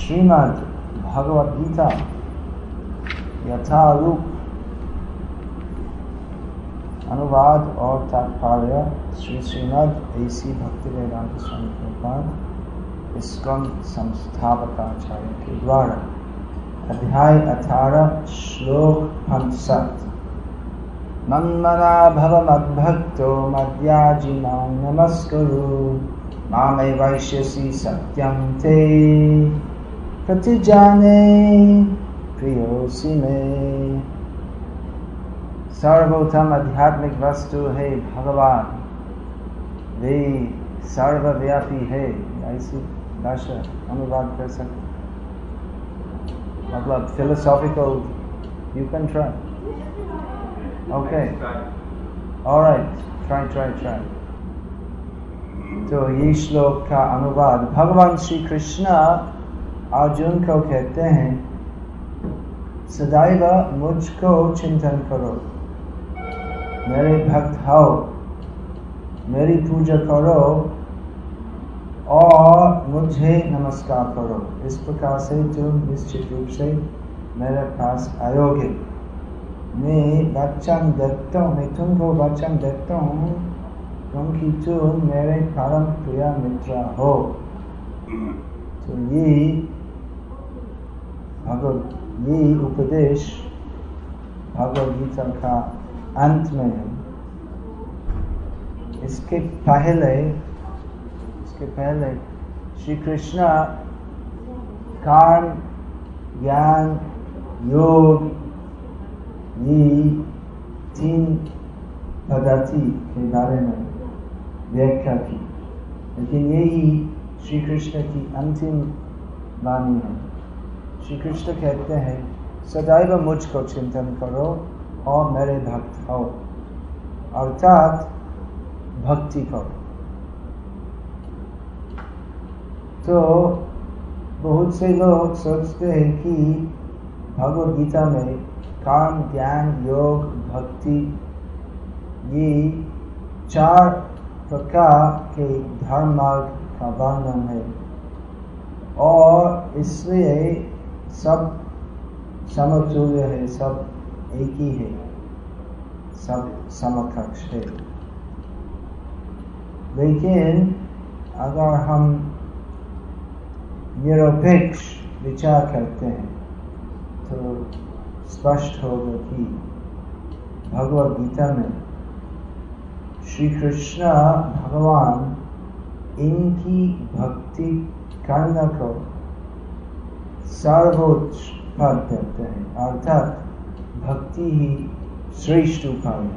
श्रीमद् भगवद गीता यथारूप अनुवाद और तात्पर्य श्री श्रीमद् ऐसी भक्तिवेदांत स्वामी प्रभुपाद इस्कॉन संस्थापकाचार्य के द्वारा अध्याय 18 श्लोक 57 मन्मना भव मद्भक्तो मद्याजी मां नमस्कुरु मामे वैश्यसि सत्यं ते प्रतिजाने प्रियोसि मे। सर्वोत्तम आध्यात्मिक वस्तु है भगवान, वे सर्वव्यापी है। ऐसी भाषा अनुवाद कर सकते, मतलब philosophical. You can try. Okay, alright, try. तो ये श्लोक का अनुवाद भगवान श्री कृष्ण अर्जुन को कहते हैं, सदैव मुझको चिंतन करो, मेरे भक्त हो, मेरी पूजा करो और मुझे नमस्कार करो। इस प्रकार से तुम निश्चित रूप से मेरे पास आयोगे। मैं तुमको वचन देता हूँ क्योंकि तुम मेरे परम प्रिय मित्र हो। तो ये उपदेश भगवद गीता का अंत में है। इसके पहले श्री कृष्ण कर्म, ज्ञान, योग, ये 3 पद्धति के बारे में व्याख्या की, लेकिन यही श्री कृष्ण की अंतिम वाणी है। श्री कृष्ण कहते हैं, सदैव मुझको चिंतन करो और मेरे भक्त हो, अर्थात भक्ति करो। तो बहुत से लोग सोचते हैं कि भगवद गीता में कर्म, ज्ञान, योग, भक्ति, ये 4 प्रकार के धर्म मार्ग का वर्णन है और इसलिए सब समतुल्य है, सब एक ही है, सब समकक्ष है। लेकिन अगर हम निरपेक्ष विचार करते हैं तो स्पष्ट होगा कि भगवद गीता में श्री कृष्ण भगवान इनकी भक्ति करने को सर्वोच्च पद देते हैं, अर्थात भक्ति ही श्रेष्ठ उपाय है।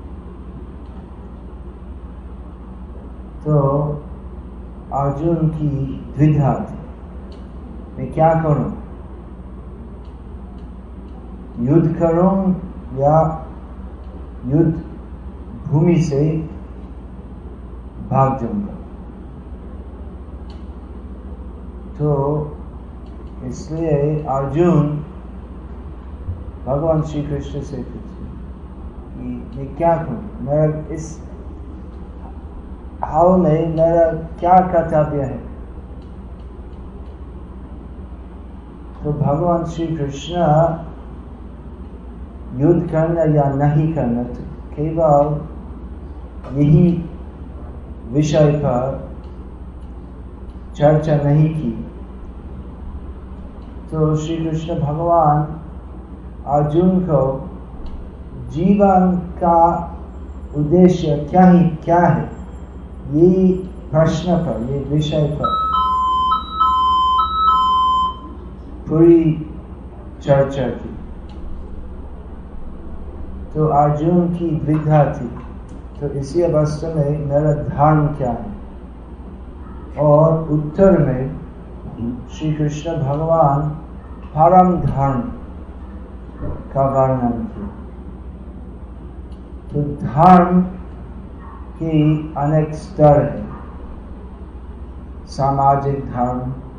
तो अर्जुन की द्विधा थी, मैं क्या करूं, युद्ध करूं या युद्ध भूमि से भाग जाऊंगा। तो इसलिए अर्जुन भगवान श्री कृष्ण से पूछे कि मैं क्या करूं, मेरा इस हाल में मेरा क्या कर्तव्य है। तो भगवान श्री कृष्ण युद्ध करना या नहीं करना, तो केवल यही विषय पर चर्चा नहीं की। तो श्री कृष्ण भगवान अर्जुन को जीवन का उद्देश्य क्या है, ये प्रश्न पर, ये विषय पर पूरी चर्चा की। तो अर्जुन की द्विधा थी, तो इसी अवस्था में मेरा धर्म क्या है, और उत्तर में श्री कृष्ण भगवान परम धर्म का वर्णन किया। तो धर्म के अनेक स्तर है, सामाजिक धर्म,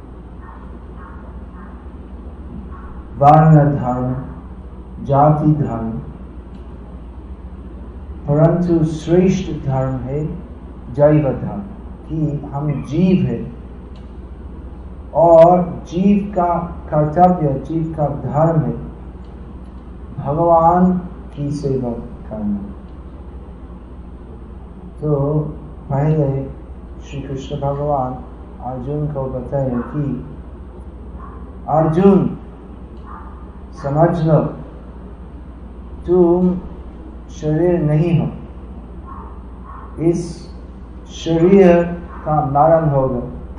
वर्ण धर्म, जाति धर्म, परंतु श्रेष्ठ धर्म है जैव धर्म, कि हम जीव है और जीव का कर्तव्य, जीव का धर्म है भगवान की सेवा करना। तो पहले श्री कृष्ण भगवान अर्जुन को बताया कि अर्जुन समझ लो, तुम शरीर नहीं हो, इस शरीर का मरण होगा।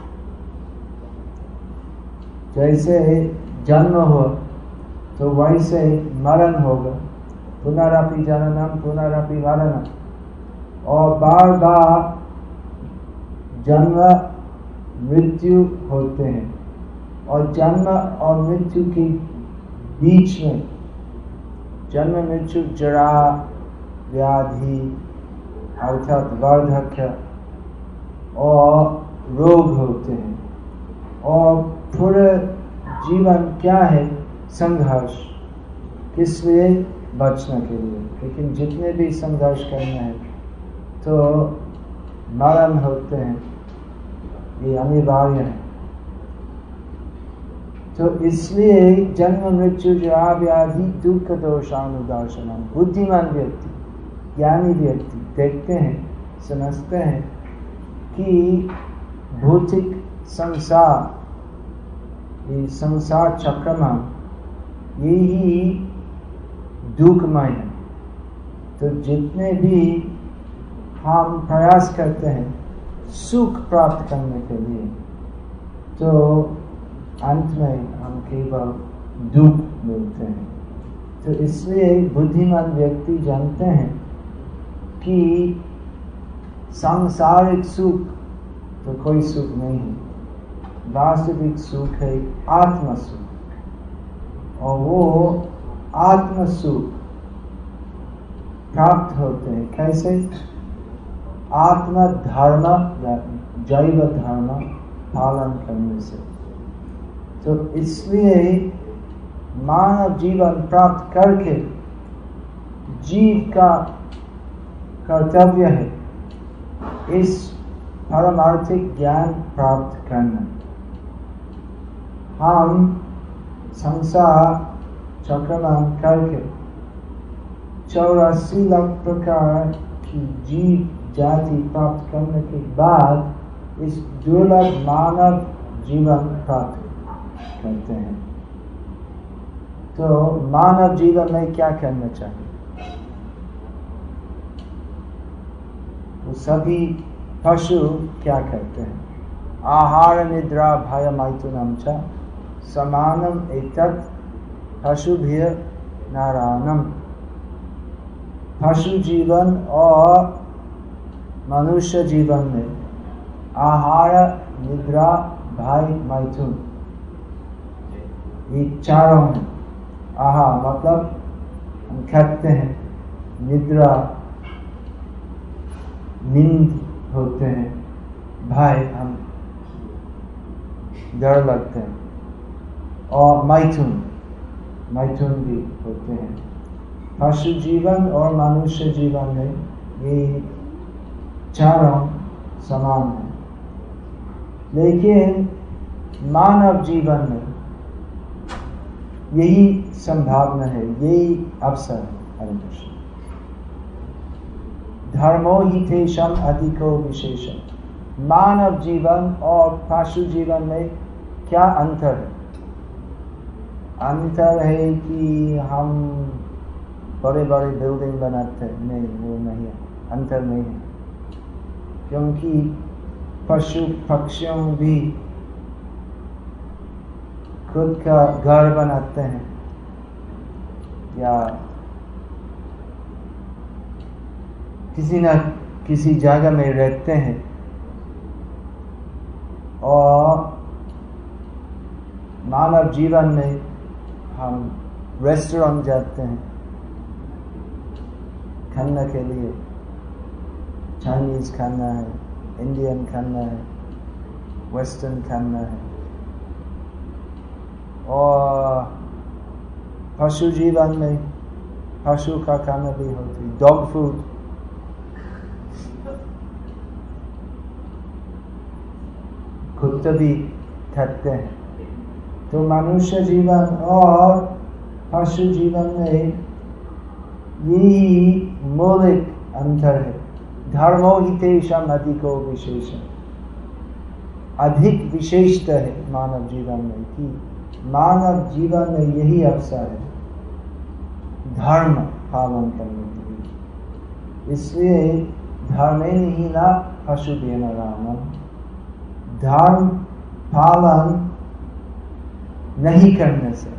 जैसे जन्म हुआ तो वैसे मरण होगा, पुनरपि जननम पुनरपि मरणम, और बार बार जन्म मृत्यु होते हैं। और जन्म और मृत्यु के बीच में जन्म मृत्यु जरा व्याधि अर्थात वार्धक्य और रोग होते हैं। और पूरे जीवन क्या है? संघर्ष, किस लिए? बचने के लिए। लेकिन जितने भी संघर्ष करना है तो मरण होते हैं, ये अनिवार्य है। तो इसलिए जन्म मृत्यु जरा व्याधि दुख दोषानुदर्शनम, बुद्धिमान व्यक्ति, ज्ञानी व्यक्ति देखते हैं, समझते हैं कि भौतिक संसार, ये संसार चक्रमान, यही दुखमय है। तो जितने भी हम प्रयास करते हैं सुख प्राप्त करने के लिए, तो अंत में हम केवल दुख मिलते हैं। तो इसलिए बुद्धिमान व्यक्ति जानते हैं कि सांसारिक सुख तो कोई सुख नहीं है, वास्तविक सुख है आत्म सुख। और वो आत्म सुख प्राप्त होते हैं कैसे? आत्म धर्म या जैव धर्म पालन करने से। तो इसलिए मानव जीवन प्राप्त करके जीव का कर्तव्य है इस पारमार्थिक ज्ञान प्राप्त करना। हम संसार चक्रमान करके 84 लाख प्रकार की जीव जाति प्राप्त करने के बाद इस दुर्लभ मानव जीवन प्राप्त करते हैं। तो मानव जीवन में क्या करना चाहिए? वो सभी पशु क्या करते हैं? आहार निद्रा भय मैथुनम च समानम एतत् पशुभिः नारायणम। पशु जीवन और मनुष्य जीवन में आहार निद्रा भय मैथुन ये चारों हैं। आहार मतलब हम खाते हैं, निद्रा नींद होते हैं, भय हम डर लगते हैं, और मैथुन भी होते हैं। पशु जीवन और मनुष्य जीवन में ये चारों समान है। लेकिन मानव जीवन में यही संभावना है, यही अवसर है। हरे कृष्ण। धर्मो ही तेषां अधिको विशेषम। मानव जीवन और पशु जीवन में क्या अंतर है? अंतर है कि हम बड़े बड़े बिल्डिंग बनाते हैं, नहीं, वो नहीं है, अंतर नहीं है। क्योंकि पशु पक्षियों भी खुद का घर बनाते हैं या किसी न किसी जगह में रहते हैं, और मानव जीवन में हम रेस्टोरेंट जाते हैं खाने के लिए, चाइनीज खाना है, इंडियन खाना है, वेस्टर्न खाना है। और पशु जीवन में पशु का खाना भी होती है, डॉग फूड। कुत्ता भी थकते हैं। तो मनुष्य जीवन और पशु जीवन में यही मौलिक अंतर है। धर्मो हि तेषाम् अधिको विशेषः, अधिक विशेषता है मानव जीवन में कि मानव जीवन में यही अवसर है धर्म पालन करने के लिए। इसलिए धर्मेण हीना पशुभ्यः रामम्, धर्म पालन नहीं करने से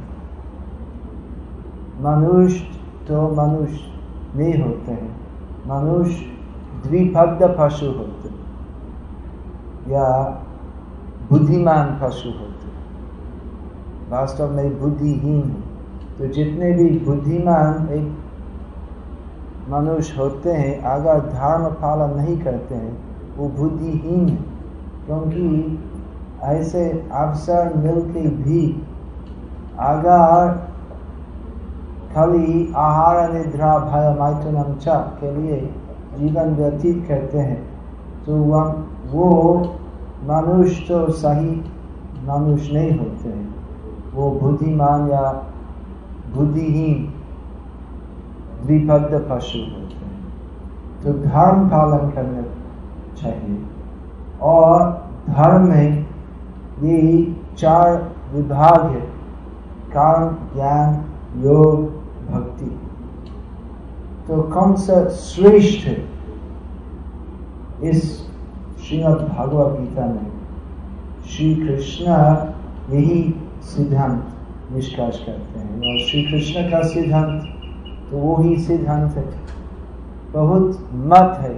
मनुष्य तो मनुष्य नहीं होते हैं, मनुष्य द्विपद पशु होते या बुद्धिमान पशु होते, वास्तव में बुद्धिहीन है। तो जितने भी बुद्धिमान एक मनुष्य होते हैं, अगर धर्म पालन नहीं करते हैं वो बुद्धिहीन है, क्योंकि ऐसे अवसर मिलके भी अगर खाली आहार निद्रा भय मैथुनम च के लिए जीवन व्यतीत करते हैं तो वो मनुष्य तो सही मनुष्य नहीं होते हैं, वो बुद्धिमान या बुद्धिहीन द्विपद पशु होते हैं। तो धर्म पालन करना चाहिए। और धर्म में ये 4 विभाग है, कर्म, ज्ञान, योग, भक्ति। तो कौन सा श्रेष्ठ है? इस श्रीमद् भागवत गीता में श्री कृष्ण यही सिद्धांत निष्कर्ष करते हैं। और श्री कृष्ण का सिद्धांत तो वो ही सिद्धांत है। बहुत मत है,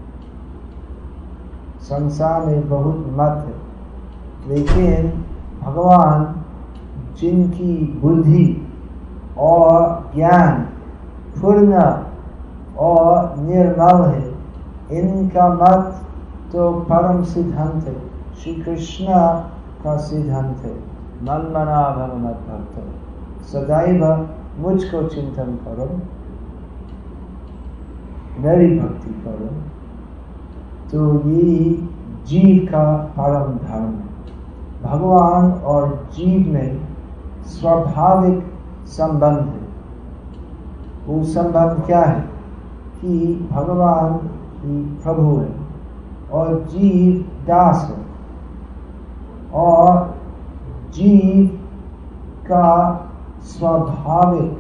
संसार में बहुत मत है, लेकिन भगवान जिनकी बुद्धि और ज्ञान पूर्ण और निर्मल है, इनका मत तो परम सिद्धांत है, श्री कृष्ण का सिद्धांत है। मन मना भव मत भक्त, सदैव मुझको चिंतन करो, मेरी भक्ति करो। तो ये जीव का परम धर्म है। भगवान और जीव में स्वाभाविक संबंध है। वो संबंध क्या है कि भगवान ही प्रभु है और जीव दास है, और जीव का स्वाभाविक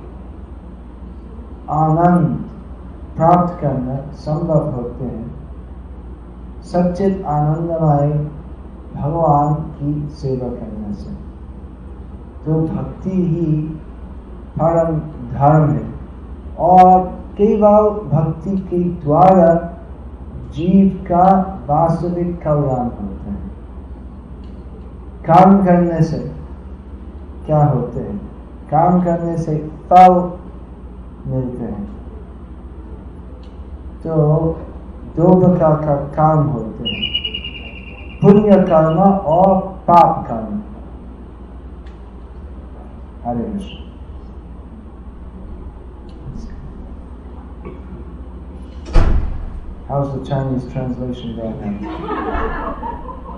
आनंद प्राप्त करना संभव होते हैं सच्चित आनंदमय भगवान की सेवा करने से। तो भक्ति ही परम धर्म है, और केवल भक्ति के द्वारा जीव का वास्तविक कल्याण होता है। काम करने से क्या होते हैं? काम करने से फल मिलते हैं। तो 2 प्रकार का काम होते हैं, पुण्य कर्म और पाप कर्म। हरे Krishna. How's the Chinese translation going now?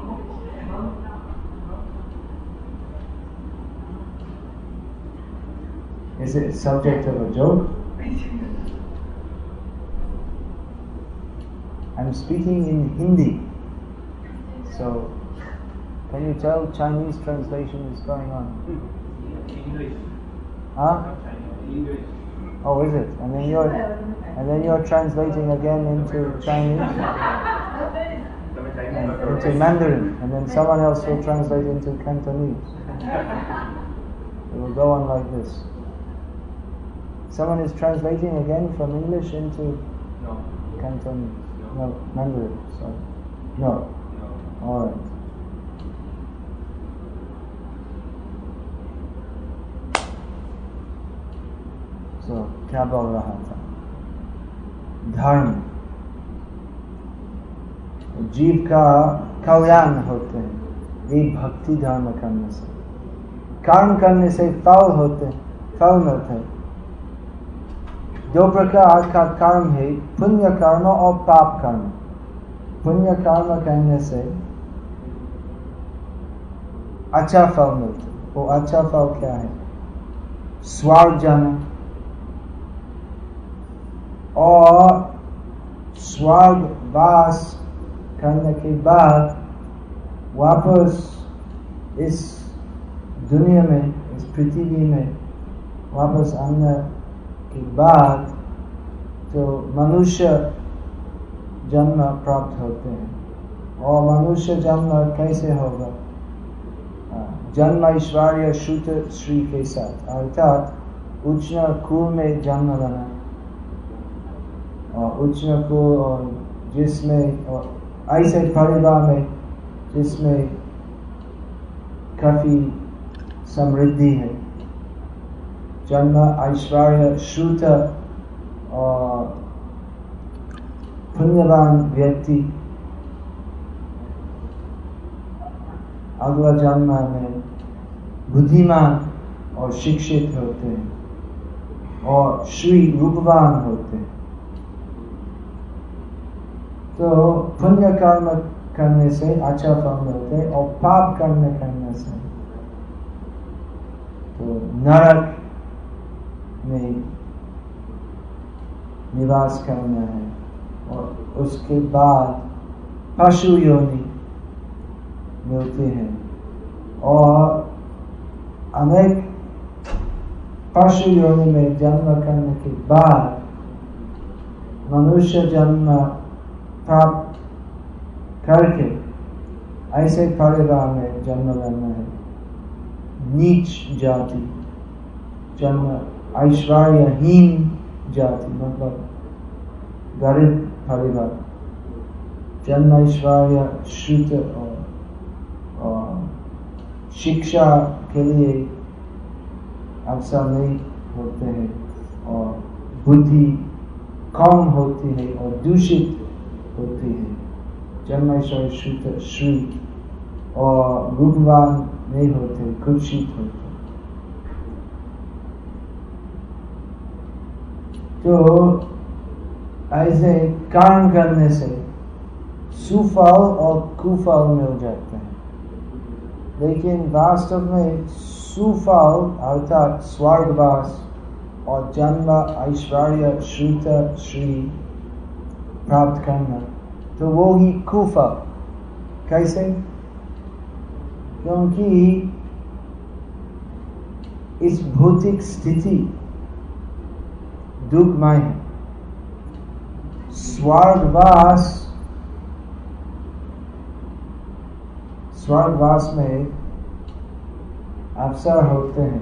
Is it subject of a joke? I'm speaking in Hindi. So, can you tell Chinese translation is going on? English. Huh? English. Oh, is it? And then you're translating again into Chinese? And into Mandarin, and then someone else will translate into Cantonese. It will go on like this. Someone is translating again from English into Cantonese. No, Mandarin. Sorry. No. All right. So, क्या बोल रहा था? धर्म जीव का कल्याण होते हैं ये भक्ति धर्म करने से। कर्म करने से फल होते, फल मिलते हैं। 2 प्रकार का कर्म है, पुण्य कर्म और पाप कर्म। पुण्य कर्म करने से अच्छा फल मिलता है। वो अच्छा फल क्या है? स्वर्ग जाना, और स्वर्गवास करने के बाद वापस इस दुनिया में, इस पृथ्वी में वापस आने के बाद तो मनुष्य जन्म प्राप्त होते हैं। और मनुष्य जन्म कैसे होगा? जन्म ऐश्वर्य श्रुत श्री के साथ, अर्थात उच्च कुल में जन्म लेना, और उच्च कुल और जिसमें और ऐसे परिवार में जिसमें काफी समृद्धि है। जन्म ऐश्वर्य श्रुत और पुण्यवान व्यक्ति अगला जन्म में बुद्धिमान और शिक्षित होते हैं और श्री रूपवान होते हैं। तो पुण्य कर्म करने से अच्छा फल मिलते हैं, और पाप करने से तो नरक में निवास करना है, और उसके बाद पशु योनि मिलते हैं। और अनेक पशु योनि में जन्म करने के बाद मनुष्य जन्म प्राप्त करके ऐसे परिवार में जन्म लेना है। नीच जाति, जन्म ऐश्वर्यहीन जाति मतलब गरीब परिवार। जन्म ऐश्वर्य श्रुत और शिक्षा के लिए अवसर नहीं होते हैं, और बुद्धि कम होती है और दूषित होती है। जन्म ऐश्वर्य श्रुत श्री और रूपवान नहीं होते, कुत्सित होते। तो ऐसे काम करने से सुफल और कुफल मिल जाते हैं, लेकिन वास्तव में सुफल अर्थात स्वर्गवास और जन्म ऐश्वर्य श्रुत श्री प्राप्त करना, तो वो ही कुफल। कैसे? क्योंकि इस भौतिक स्थिति दुखमय है। स्वर्गवास में अवसर होते हैं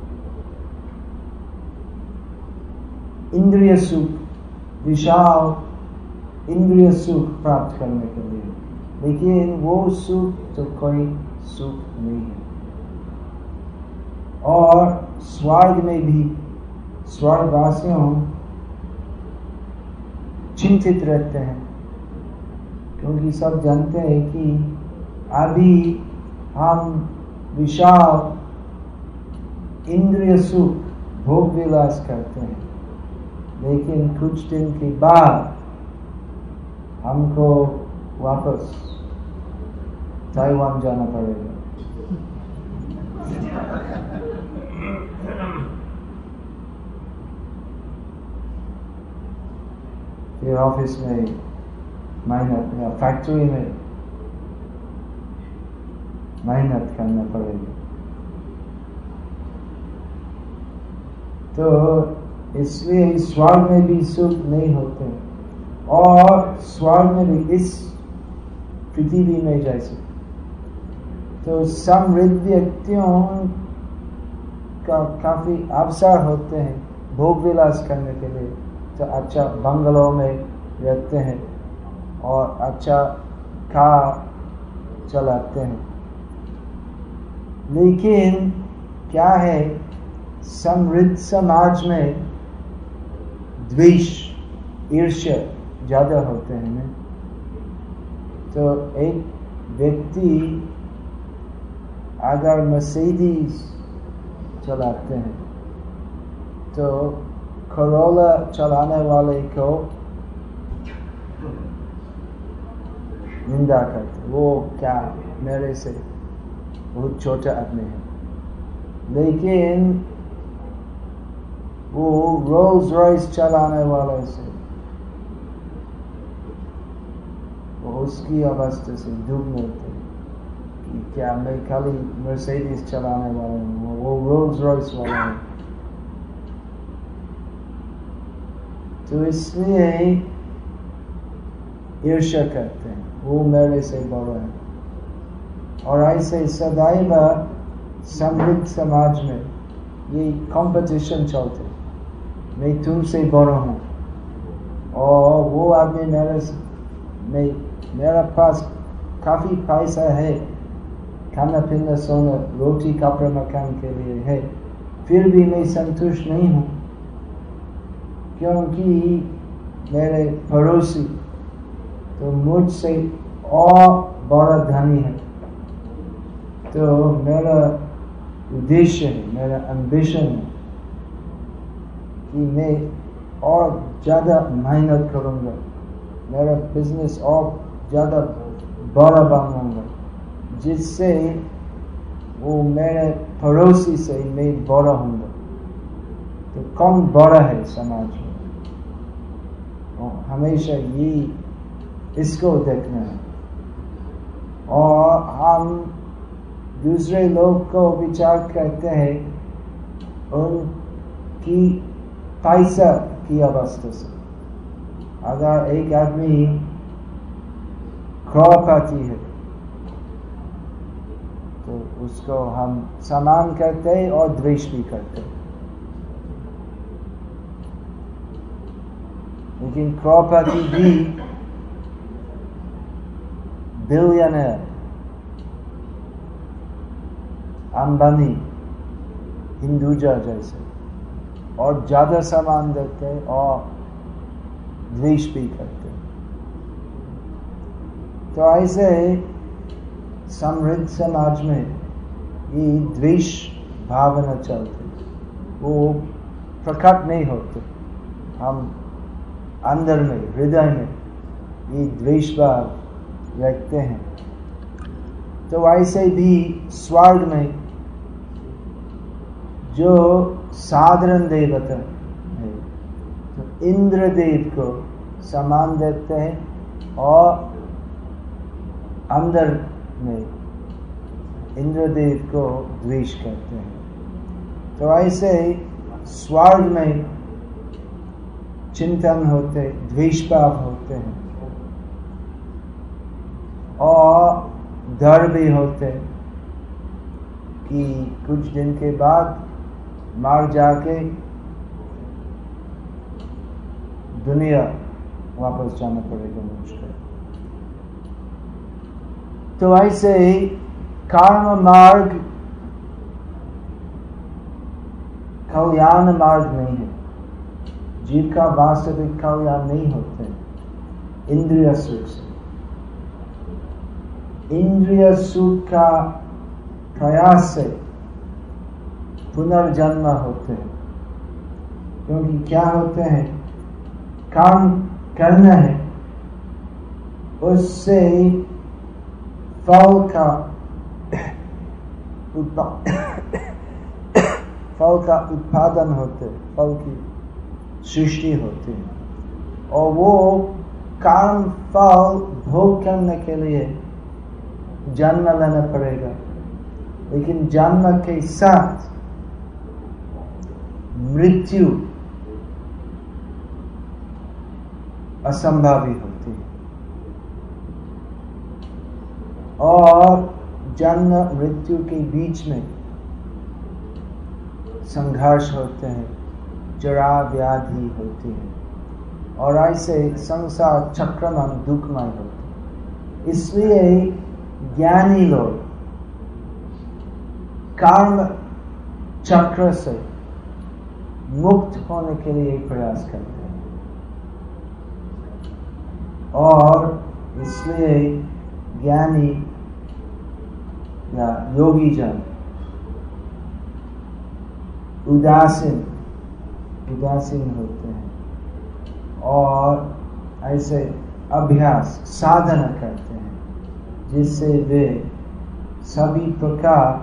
इंद्रिय सुख, विशाल इंद्रिय सुख प्राप्त करने के लिए, लेकिन वो सुख तो कोई सुख नहीं है। और स्वर्ग में भी स्वर्गवासियों चिंतित रहते हैं, क्योंकि सब जानते हैं कि अभी हम विशाल इंद्रिय सुख भोग विलास करते हैं, लेकिन कुछ दिन के बाद हमको वापस ताइवान जाना पड़ेगा। फिर ऑफिस में मेहनत या फैक्ट्री में मेहनत करना पड़ेगा। तो इसलिए स्वर्ग में भी सुख नहीं होते, और स्वर्ग में भी इस पृथ्वी में जैसे तो समृद्ध व्यक्तियों का काफी अवसर होते हैं भोग विलास करने के लिए। तो अच्छा बंगलों में रहते हैं और अच्छा कार चलाते हैं, लेकिन क्या है, समृद्ध समाज में द्वेष ईर्ष्या ज्यादा होते हैं ना। तो एक व्यक्ति अगर मर्सिडीज चलाते हैं तो करोला चलाने वाले को निंदा करते, वो क्या मेरे से बहुत छोटा आदमी है, लेकिन वो रोल्स रॉयस चलाने वाले से उसकी अवस्था से दुख मिलते कि क्या मैं खाली मर्सिडीज चलाने वाला हूँ, वो रोल्स रॉयस वाला है। तो इसलिए ईर्ष्या करते हैं, वो मेरे से बड़ा है। और ऐसे सदैव समृद्ध समाज में ये कंपटीशन चलते, मैं तुमसे बड़ा हूँ और वो आदमी मेरा पास काफी पैसा है, खाना पीना सोना रोटी कपड़ा मकान के लिए है, फिर भी मैं संतुष्ट नहीं हूँ क्योंकि मेरे पड़ोसी तो मुझसे और बड़ा धनी है। तो मेरा उद्देश्य है, मेरा एम्बिशन है कि मैं और ज़्यादा मेहनत करूँगा, मेरा बिजनेस और ज़्यादा बड़ा बनाऊंगा, जिससे वो मेरे पड़ोसी से मैं बड़ा होऊंगा। तो कौन बड़ा है समाज में, और हमेशा ये इसको देखना है। और हम दूसरे लोग को विचार करते हैं उनकी पैसा की अवस्था से। अगर एक आदमी करोड़पति है तो उसको हम सम्मान करते और द्वेष भी करते, लेकिन करोड़पति भी बिलियनर अंबानी, हिंदुजा जैसे और ज्यादा सम्मान देते और द्वेष भी करते। तो ऐसे समृद्ध समाज में ये द्वेष भावना चलती, वो प्रकट नहीं होते, हम अंदर में हृदय में ये द्वेष भाव रखते हैं। तो ऐसे भी स्वर्ग में जो साधारण देवता है तो इंद्रदेव को सम्मान देते हैं और अंदर में इंद्रदेव को द्वेष करते हैं। तो ऐसे स्वर्ग में चिंतन होते, द्वेष भाव होते हैं और डर भी होते कि कुछ दिन के बाद मार जाके दुनिया वापस जाना पड़ेगा मुझको। तो ऐसे कर्म मार्ग कल्याण मार्ग नहीं है, जीव का वास्तविक कल्याण नहीं होते इंद्रिय सुख से। इंद्रिय सुख का प्रयास से पुनर्जन्म होते हैं, क्योंकि क्या होते हैं, काम करना है, उससे फल का उत्पादन होते, फल की सृष्टि होती है और वो कर्म फल भोग करने के लिए जन्म लेना पड़ेगा। लेकिन जन्म के साथ मृत्यु असंभावी होती है और जन्म मृत्यु के बीच में संघर्ष होते हैं, जरा व्याधि होती है और ऐसे संसार चक्रमण दुखमय होते हैं। इसलिए ज्ञानी लोग कर्म चक्र से मुक्त होने के लिए प्रयास करते हैं और इसलिए ज्ञानी या योगी जन उदासीन होते हैं और ऐसे अभ्यास साधना करते हैं जिससे वे सभी प्रकार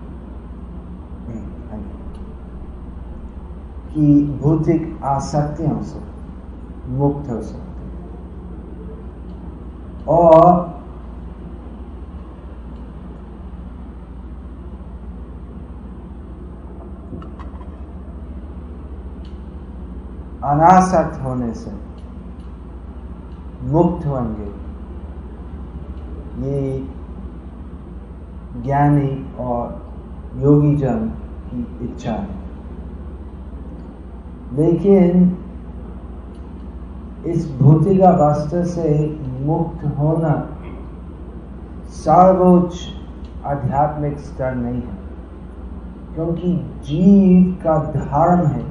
की भौतिक आसक्तियों से मुक्त हो सकते हैं और अनासक्त होने से मुक्त होंगे। ये ज्ञानी और योगी जन की इच्छा है। लेकिन इस भौतिक अवस्था से मुक्त होना सर्वोच्च आध्यात्मिक स्तर नहीं है, क्योंकि जीव का धर्म है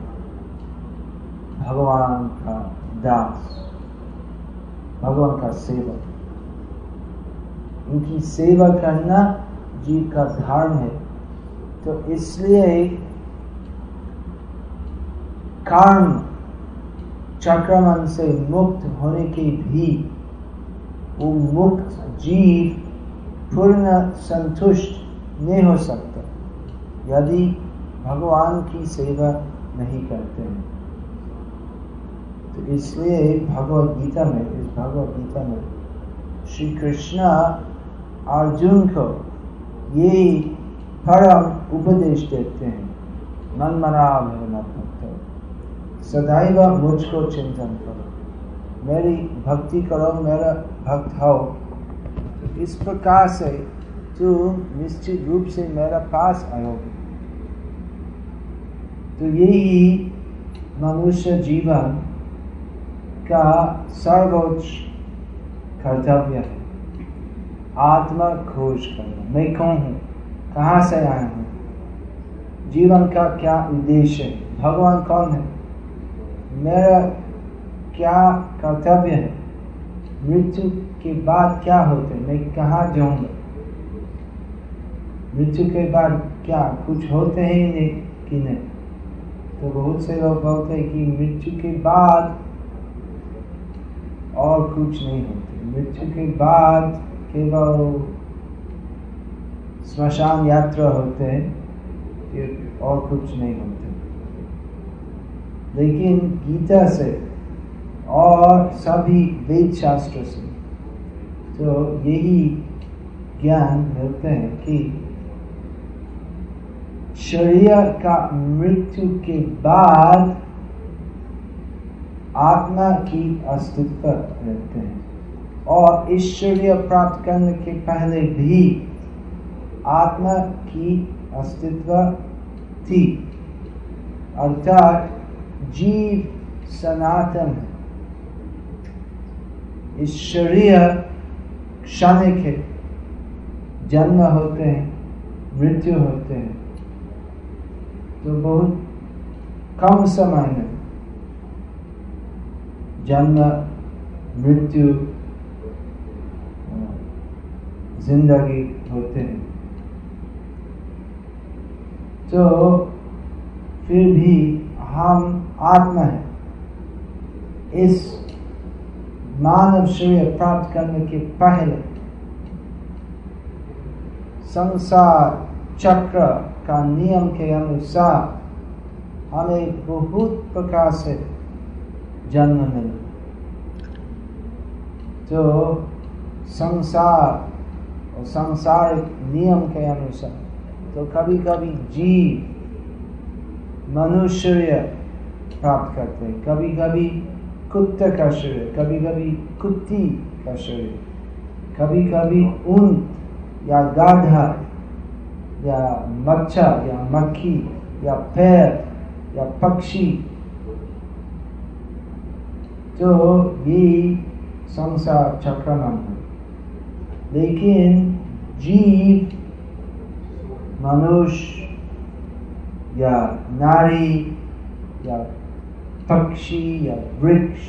भगवान का दास, भगवान का सेवक। उनकी सेवा करना जीव का धर्म है। तो इसलिए कर्म चक्रमण से मुक्त होने के भी वो मुक्त जीव पूर्ण संतुष्ट नहीं हो सकता यदि भगवान की सेवा नहीं करते हैं। तो इसलिए भगवद गीता में श्री कृष्ण अर्जुन को ये परम उपदेश देते हैं, मन मना भव मत भक्तो, सदैव मुझको चिंतन करो, मेरी भक्ति करो, मेरा भक्त हो। तो इस प्रकार से तुम निश्चित रूप से मेरा पास आओगे। तो यही मनुष्य जीवन का सर्वोच्च कर्तव्य है, आत्मा खोज करना। मैं कौन हूँ, कहाँ से आया हूँ, जीवन का क्या उद्देश्य है, भगवान कौन है, मेरा क्या कर्तव्य है, मृत्यु के बाद क्या होते हैं, मैं कहाँ जाऊंगा, मृत्यु के बाद क्या कुछ होते हैं नहीं कि नहीं। तो बहुत से लोग बोलते हैं कि मृत्यु के बाद और कुछ नहीं होते, मृत्यु के बाद केवल श्मशान यात्रा होते हैं और कुछ नहीं होते। लेकिन गीता से और सभी वेद शास्त्र से तो यही ज्ञान मिलते हैं कि शरीर का मृत्यु के बाद आत्मा की अस्तित्व रहते हैं, और इस शरीर प्राप्त करने के पहले भी आत्मा की अस्तित्व थी। अर्थात जीव सनातन है। इस शरीर क्षणिक है, जन्म होते हैं, मृत्यु होते हैं, तो बहुत कम समय में जन्म मृत्यु जिंदगी होते हैं। तो फिर भी हम आत्मा है। इस मानव शरीर प्राप्त करने के पहले संसार चक्र का नियम के अनुसार हमें बहुत प्रकार से जन्म मिला। तो संसार और सांसारिक नियम के अनुसार तो कभी कभी जीव मनुष्य प्राप्त करते हैं, कभी कभी कुत्ते का शरीर, कभी कभी कुत्ती का शरीर, कभी कभी ऊंट या गाधा या मच्छर या मक्खी या पैर या पक्षी। तो ये संसार चक्रमण है। लेकिन जीव मनुष्य या नारी या पक्षी या वृक्ष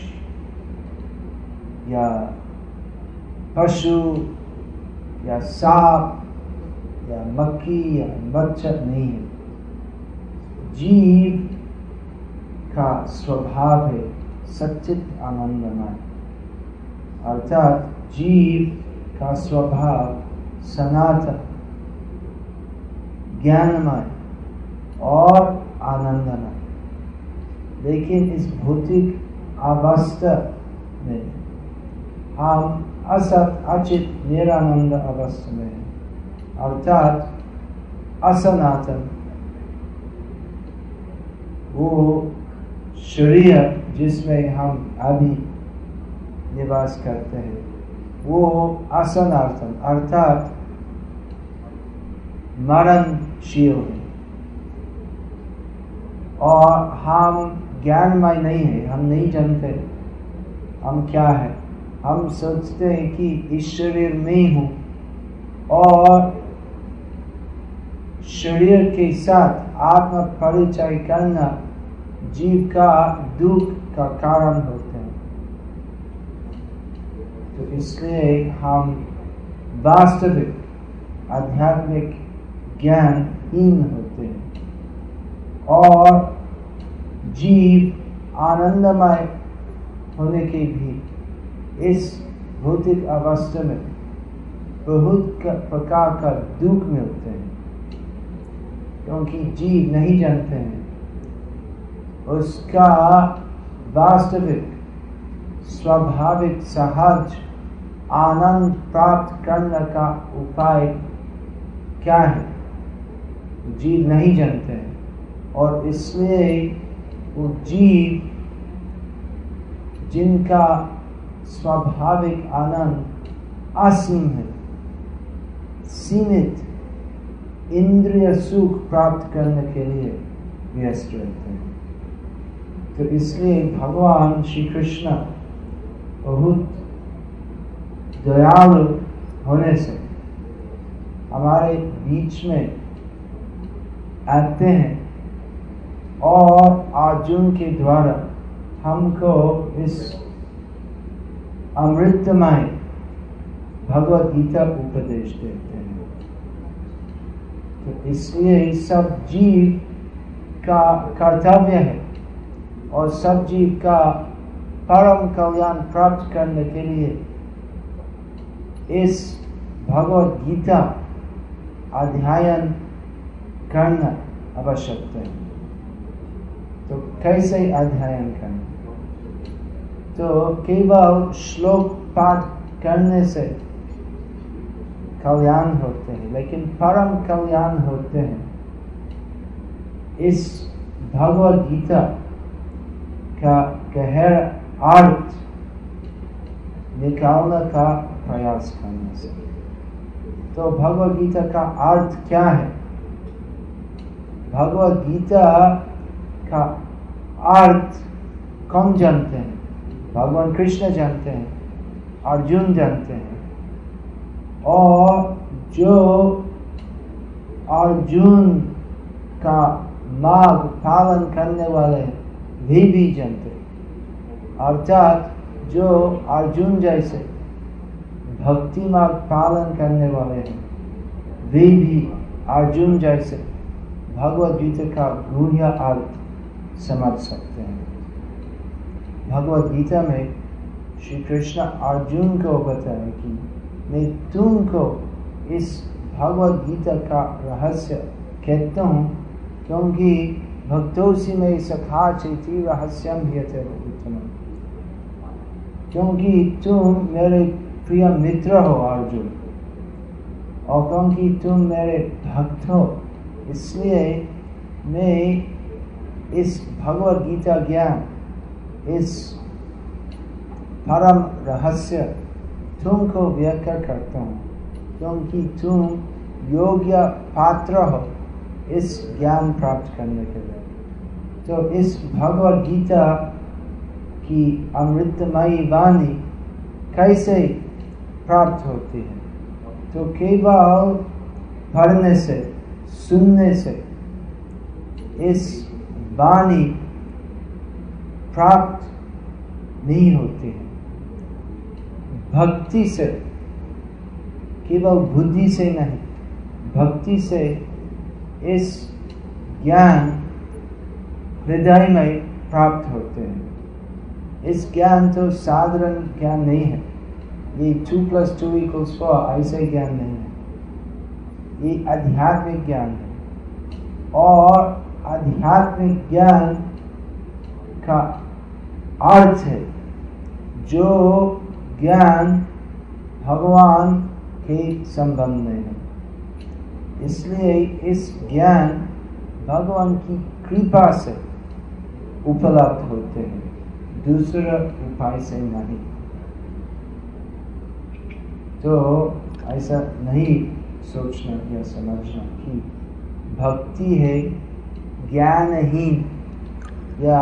या पशु या सांप या मक्खी या मच्छर नहीं है। जीव का स्वभाव है सच्चित आनंदमय, अर्थात जीव का स्वभाव सनातन ज्ञानमय और आनंदमय। लेकिन इस भौतिक अवस्था में हम असत अचित निरानंद अवस्था में हैं, अर्थात असनातन। वो शरीर जिसमें हम अभी निवास करते हैं वो असनातन अर्थात मरणशील है, और हम ज्ञानमय नहीं है। हम नहीं जानते हम क्या है। हम सोचते हैं कि इस शरीर में ही हूँ, और शरीर के साथ आत्म परिचय करना जीव का दुख का कारण होते हैं। तो इसलिए हम वास्तविक आध्यात्मिक ज्ञानहीन होते हैं, और जीव आनंदमय होने के भी इस भौतिक अवस्था में बहुत प्रकार का दुख मिलते हैं, क्योंकि जीव नहीं जानते हैं उसका वास्तविक स्वाभाविक सहज आनंद प्राप्त करने का उपाय क्या है। जीव नहीं जानते हैं, और इसलिए वो जीव जिनका स्वाभाविक आनंद असीम है, सीमित इंद्रिय सुख प्राप्त करने के लिए व्यस्त रहते हैं। तो इसलिए भगवान श्री कृष्ण बहुत दयालु होने से हमारे बीच में आते हैं, और अर्जुन के द्वारा हमको इस अमृतमय भगवत गीता उपदेश देते हैं। तो इसलिए सब जीव का कर्तव्य है, और सब जीव का परम कल्याण प्राप्त करने के लिए इस भगवत गीता अध्ययन करना आवश्यक है। तो कैसे अध्ययन करना? तो केवल श्लोक पाठ करने से कल्याण होते हैं, लेकिन परम कल्याण होते हैं इस भगवत गीता का गहरा अर्थ निकालने का प्रयास करने से। तो भगवत गीता का अर्थ क्या है? भगवत गीता का अर्थ कौन जानते हैं? भगवान कृष्ण जानते हैं, अर्जुन जानते हैं, और जो अर्जुन का मार्ग पालन करने वाले वे भी जानते हैं। अर्थात जो अर्जुन जैसे भक्ति मार्ग पालन करने वाले हैं वे भी अर्जुन जैसे भगवत गीता का गूढ़ अर्थ समझ सकते हैं। भगवत गीता में श्री कृष्ण अर्जुन को बताए कि मैं तुमको इस भगवत गीता का रहस्य कहता हूँ, क्योंकि भक्तोसी में सखा चेति रहस्यम ह्यते उत्तमम्। क्योंकि तुम मेरे प्रिय मित्र हो अर्जुन, और क्योंकि तुम मेरे भक्त हो, इसलिए मैं इस भगवत गीता ज्ञान, इस परम रहस्य तुमको व्याख्या करता हूँ, क्योंकि तुम योग्य पात्र हो इस ज्ञान प्राप्त करने के लिए। तो इस भगवत गीता की अमृतमयी वाणी कैसे प्राप्त होती है? तो केवल पढ़ने से, सुनने से इस वाणी प्राप्त नहीं होती है। भक्ति से, केवल बुद्धि से नहीं, भक्ति से इस ज्ञान हृदय में प्राप्त होते हैं। इस ज्ञान तो साधारण ज्ञान नहीं है, ये 2 + 2 = 4 ऐसे ज्ञान नहीं है, ये आध्यात्मिक ज्ञान है। और आध्यात्मिक ज्ञान का अर्थ है जो ज्ञान भगवान के संबंध में है। इसलिए इस ज्ञान भगवान की कृपा से उपलब्ध होते हैं, दूसरा उपाय से नहीं। तो ऐसा नहीं सोचना या समझना कि भक्ति है ज्ञानहीन या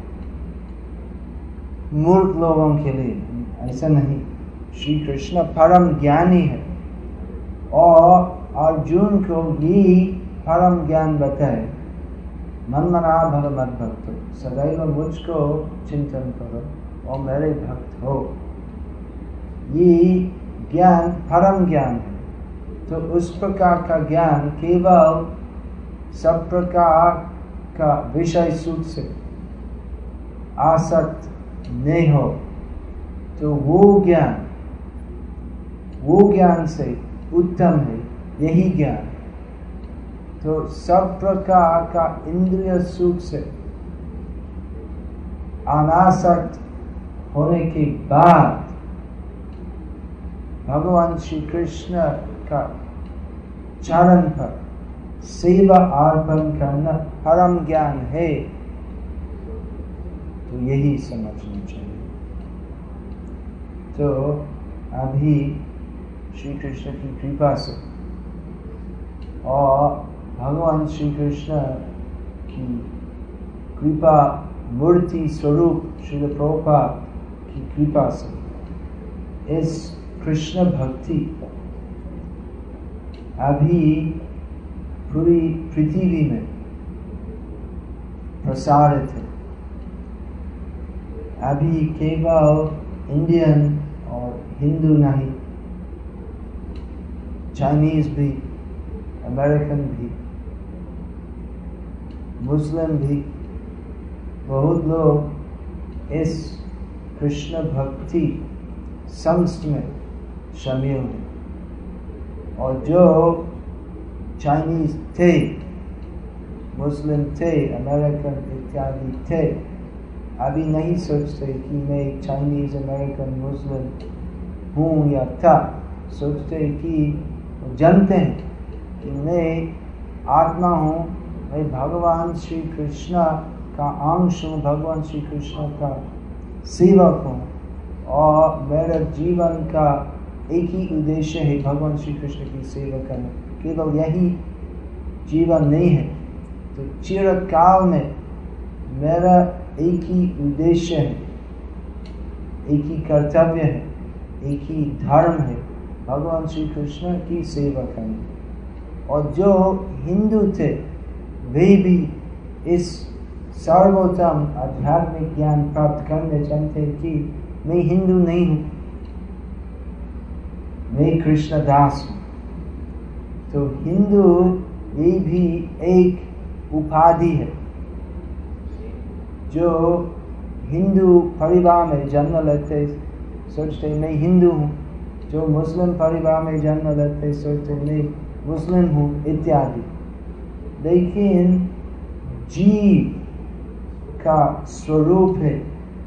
मूर्ख लोगों के लिए, ऐसा नहीं। श्री कृष्ण परम ज्ञानी है और अर्जुन को भी परम ज्ञान बताए, मनमना भव मद भक्तो, सदैव मुझको चिंतन करो और मेरे भक्त हो। ये ज्ञान परम ज्ञान है। तो उस प्रकार का ज्ञान केवल सब प्रकार का विषय सुख से आसक्त नहीं हो, तो वो ज्ञान से उत्तम है यही ज्ञान। तो सब प्रकार का इंद्रिय सुख से अनासक्त होने के बाद भगवान श्री कृष्ण का चरण पर सेवा अर्पण करना परम ज्ञान है। तो यही समझना चाहिए। तो अभी श्री कृष्ण की कृपा से और भगवान श्री कृष्ण की कृपा मूर्ति स्वरूप श्रील प्रभुपाद की कृपा से इस कृष्ण भक्ति अभी पूरी पृथ्वी में प्रसारित है। अभी केवल इंडियन और हिंदू नहीं, चाइनीज भी, अमेरिकन भी, मुस्लिम भी, बहुत लोग इस कृष्ण भक्ति संस्थ में शामिल हैं। और जो चाइनीज थे, मुस्लिम थे, अमेरिकन इत्यादि थे, अभी नहीं सोचते कि मैं चाइनीज, अमेरिकन, मुस्लिम हूँ या था। सोचते कि जानते हैं कि मैं आत्मा हूँ, मैं भगवान श्री कृष्ण का अंश हूँ, भगवान श्री कृष्ण का सेवक हूँ और मेरा जीवन का एक ही उद्देश्य है भगवान श्री कृष्ण की सेवा करना। केवल यही जीवन नहीं है, तो चिरकाल में मेरा एक ही उद्देश्य है, एक ही कर्तव्य है, एक ही धर्म है, भगवान श्री कृष्ण की सेवा करना। और जो हिंदू थे वे भी इस सर्वोत्तम आध्यात्मिक ज्ञान प्राप्त करने चाहते कि मैं हिंदू नहीं हूँ, मैं कृष्ण दास हूँ। तो हिंदू ये भी एक उपाधि है। जो हिंदू परिवार में जन्म लेते सोचते मैं हिंदू हूँ, जो मुस्लिम परिवार में जन्म लेते सोचते मैं मुस्लिम हूँ इत्यादि। लेकिन जीव का स्वरूप है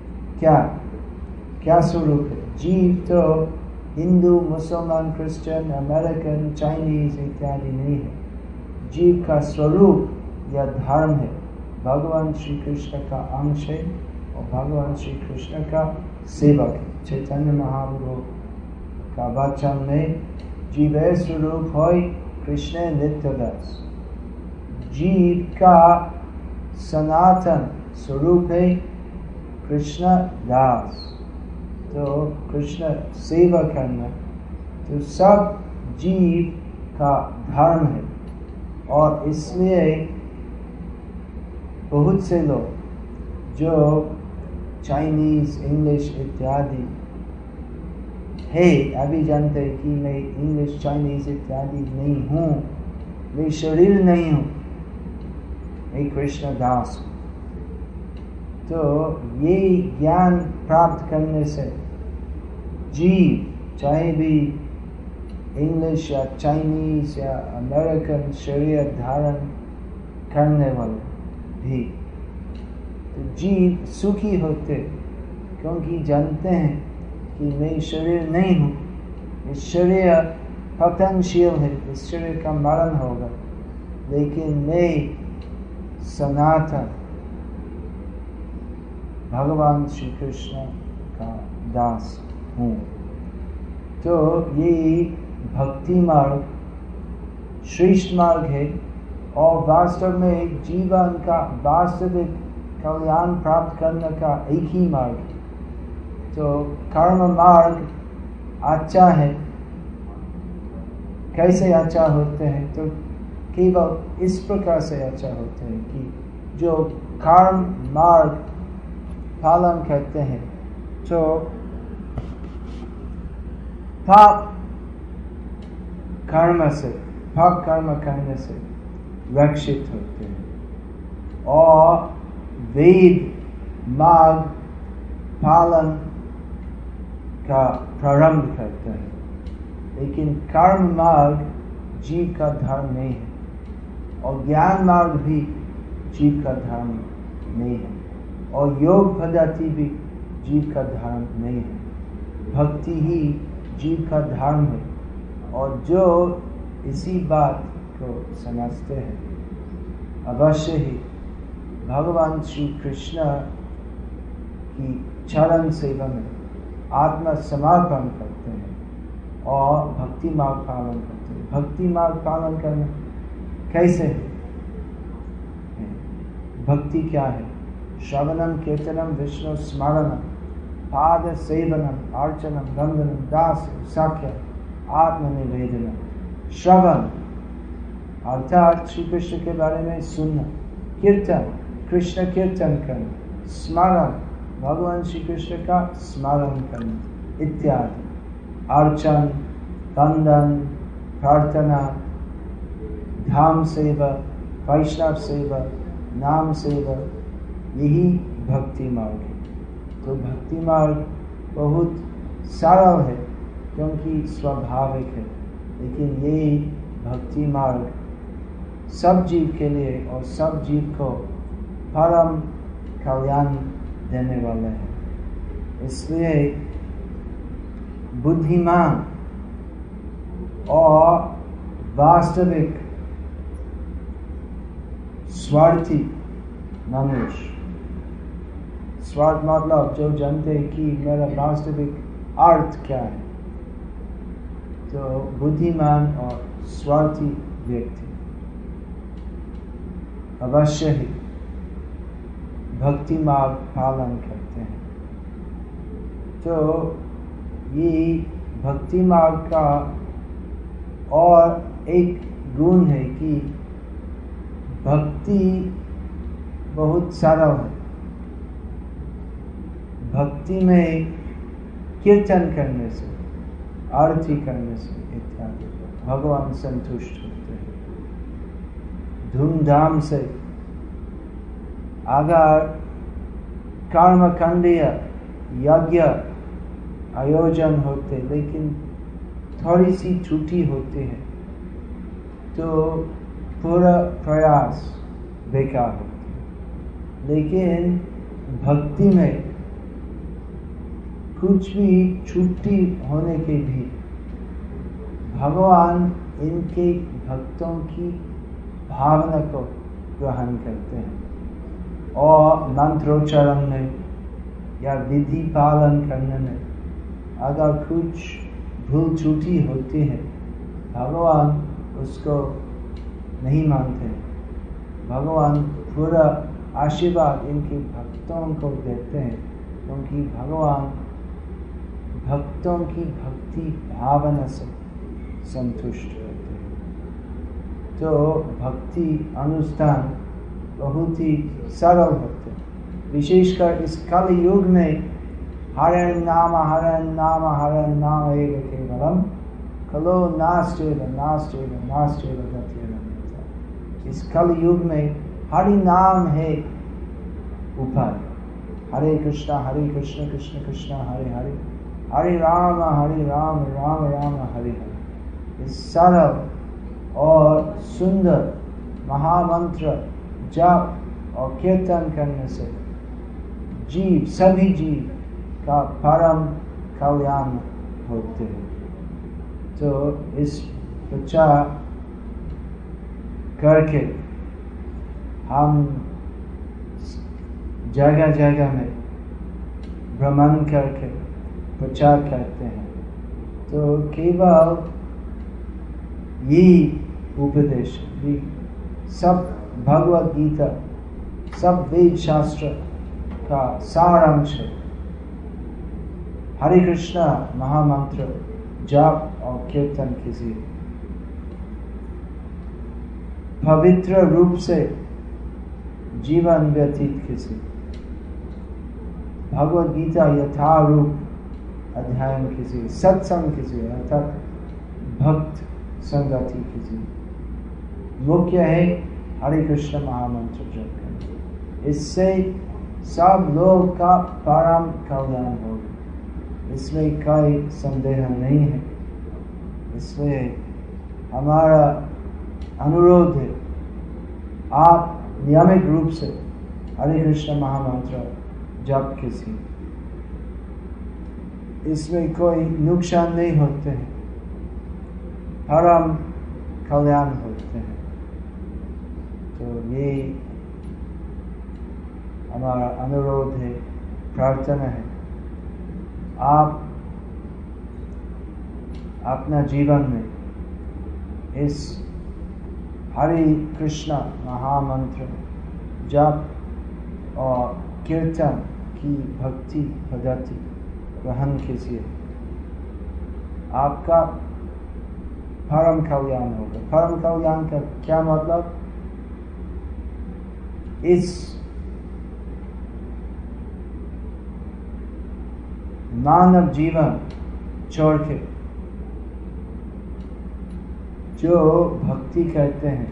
क्या स्वरूप है? जीव तो हिंदू, मुसलमान, क्रिश्चियन, अमेरिकन, चाइनीज इत्यादि नहीं है। जीव का स्वरूप या धर्म है भगवान श्री कृष्ण का अंश है और भगवान श्री कृष्ण का सेवक है। चैतन्य महाप्रभु का वचन में जीव स्वरूप होय कृष्ण नित्यदास। जीव का सनातन स्वरूप है कृष्ण दास। तो कृष्ण सेवा करना तो सब जीव का धर्म है। और इसलिए बहुत से लोग जो चाइनीज, इंग्लिश इत्यादि है अभी जानते हैं कि मैं इंग्लिश, चाइनीज इत्यादि नहीं हूँ, मैं शरीर नहीं हूँ, मैं कृष्ण दास हूँ। तो ये ज्ञान प्राप्त करने से जीव चाहे भी इंग्लिश या चाइनीज या अमेरिकन शरीर धारण करने वाले भी। तो जीव सुखी होते क्योंकि जानते हैं कि मैं शरीर नहीं हूँ, इस शरीर पतनशील है, इस शरीर का मरण होगा, लेकिन मैं सनातन भगवान श्री कृष्ण का दास हूँ। तो ये भक्ति मार्ग श्रेष्ठ मार्ग है और वास्तव में जीवन का वास्तविक कल्याण प्राप्त करने का एक ही मार्ग है। तो कर्म मार्ग अच्छा है। कैसे अच्छा होते हैं? तो केवल इस प्रकार से अच्छा होते हैं कि जो कर्म मार्ग पालन करते हैं तो पाप कर्म करने से रक्षित होते हैं और वेद मार्ग पालन का प्रारंभ करते हैं। लेकिन कर्म मार्ग जीव का धर्म नहीं है और ज्ञान मार्ग भी जीव का धर्म नहीं है और योग पद्धति भी जीव का धर्म नहीं है। भक्ति ही जीव का धर्म है और जो इसी बात को समझते हैं अवश्य ही भगवान श्री कृष्ण की चरण सेवा में आत्मा समर्पण करते हैं और भक्ति मार्ग पालन करते हैं। भक्ति मार्ग पालन करना कैसे है? भक्ति क्या है? श्रवणम कीर्तनम विष्णु स्मरणम पाद सेवनम अर्चनम वंदनम दास साख्य आत्मनिवेदनम। श्रवण अर्थात श्री कृष्ण के बारे में सुनना, कीर्तन कृष्ण कीर्तन करना, स्मरण भगवान श्री कृष्ण का स्मरण करना इत्यादि, अर्चन वंदन प्रार्थना धाम सेवा वैष्णव सेवा नाम सेवा, यही भक्ति मार्ग है। तो भक्ति मार्ग बहुत सरल है क्योंकि स्वाभाविक है, लेकिन ये भक्ति मार्ग सब जीव के लिए और सब जीव को परम कल्याण देने वाले हैं। इसलिए बुद्धिमान और वास्तविक स्वार्थी मनुष्य, स्वार्थ मतलब जो जानते हैं कि मेरा वास्तविक अर्थ क्या है, तो बुद्धिमान और स्वार्थी व्यक्ति अवश्य ही भक्ति मार्ग पालन करते हैं। तो ये भक्ति मार्ग का और एक गुण है कि भक्ति बहुत सरल है। भक्ति में कीर्तन करने से, आरती करने से इत्यादि भगवान संतुष्ट होते हैं। धूमधाम से अगर कर्मकांडीय यज्ञ आयोजन होते लेकिन थोड़ी सी त्रुटि होती है तो पूरा प्रयास बेकार होता है। लेकिन भक्ति में कुछ भी त्रुटि होने के भी भगवान इनके भक्तों की भावना को ग्रहण करते हैं और मंत्रोच्चारण में या विधि पालन करने में अगर कुछ भूल त्रुटि होती है भगवान उसको नहीं मानते। भगवान पूरा आशीर्वाद इनके भक्तों को देते हैं क्योंकि भगवान भक्तों की भक्ति भावना से संतुष्ट होते हैं। तो भक्ति अनुष्ठान बहुत ही सरल होते हैं, विशेषकर इस कल युग में हरे नाम एव केवलम खलो नास्त्येव गतिर्नश्यते। इस कल युग में हरि नाम है उपाय। हरे कृष्ण कृष्ण कृष्ण हरे हरे, हरे राम राम राम हरे हरे। इस सरल और सुंदर महामंत्र जाप और कीर्तन करने से जीव, सभी जीव का परम कल्याण होते हैं। तो इस प्रचार करके हम जगह जगह में भ्रमण करके प्रचार करते हैं। तो केवल यही उपदेश, ये सब भगवद गीता, सब वेद शास्त्र का सारांश है। हरे कृष्णा महामंत्र जाप और कीर्तन कीजिए, पवित्र रूप से जीवन व्यतीत कीजिए, भगवद गीता यथारूप अध्ययन कीजिए, सत्संग कीजिए अर्थात भक्त संगति कीजिए। मुख्य है हरे कृष्ण महामंत्र जप करना, इससे सब लोग का परम कल्याण होगा, इसमें कोई संदेह नहीं है। इसलिए हमारा अनुरोध है, आप नियमित रूप से हरे कृष्ण महामंत्र जप कीजिए, इसमें कोई नुकसान नहीं होते हैं, परम कल्याण होते हैं। तो ये हमारा अनुरोध है, प्रार्थना है, आप अपना जीवन में इस हरे कृष्ण महामंत्र जप और कीर्तन की भक्ति पद्धति ग्रहण कीजिए, आपका परम कल्याण होगा। परम कल्याण का क्या मतलब? इस मानव जीवन छोड़ के जो भक्ति करते हैं,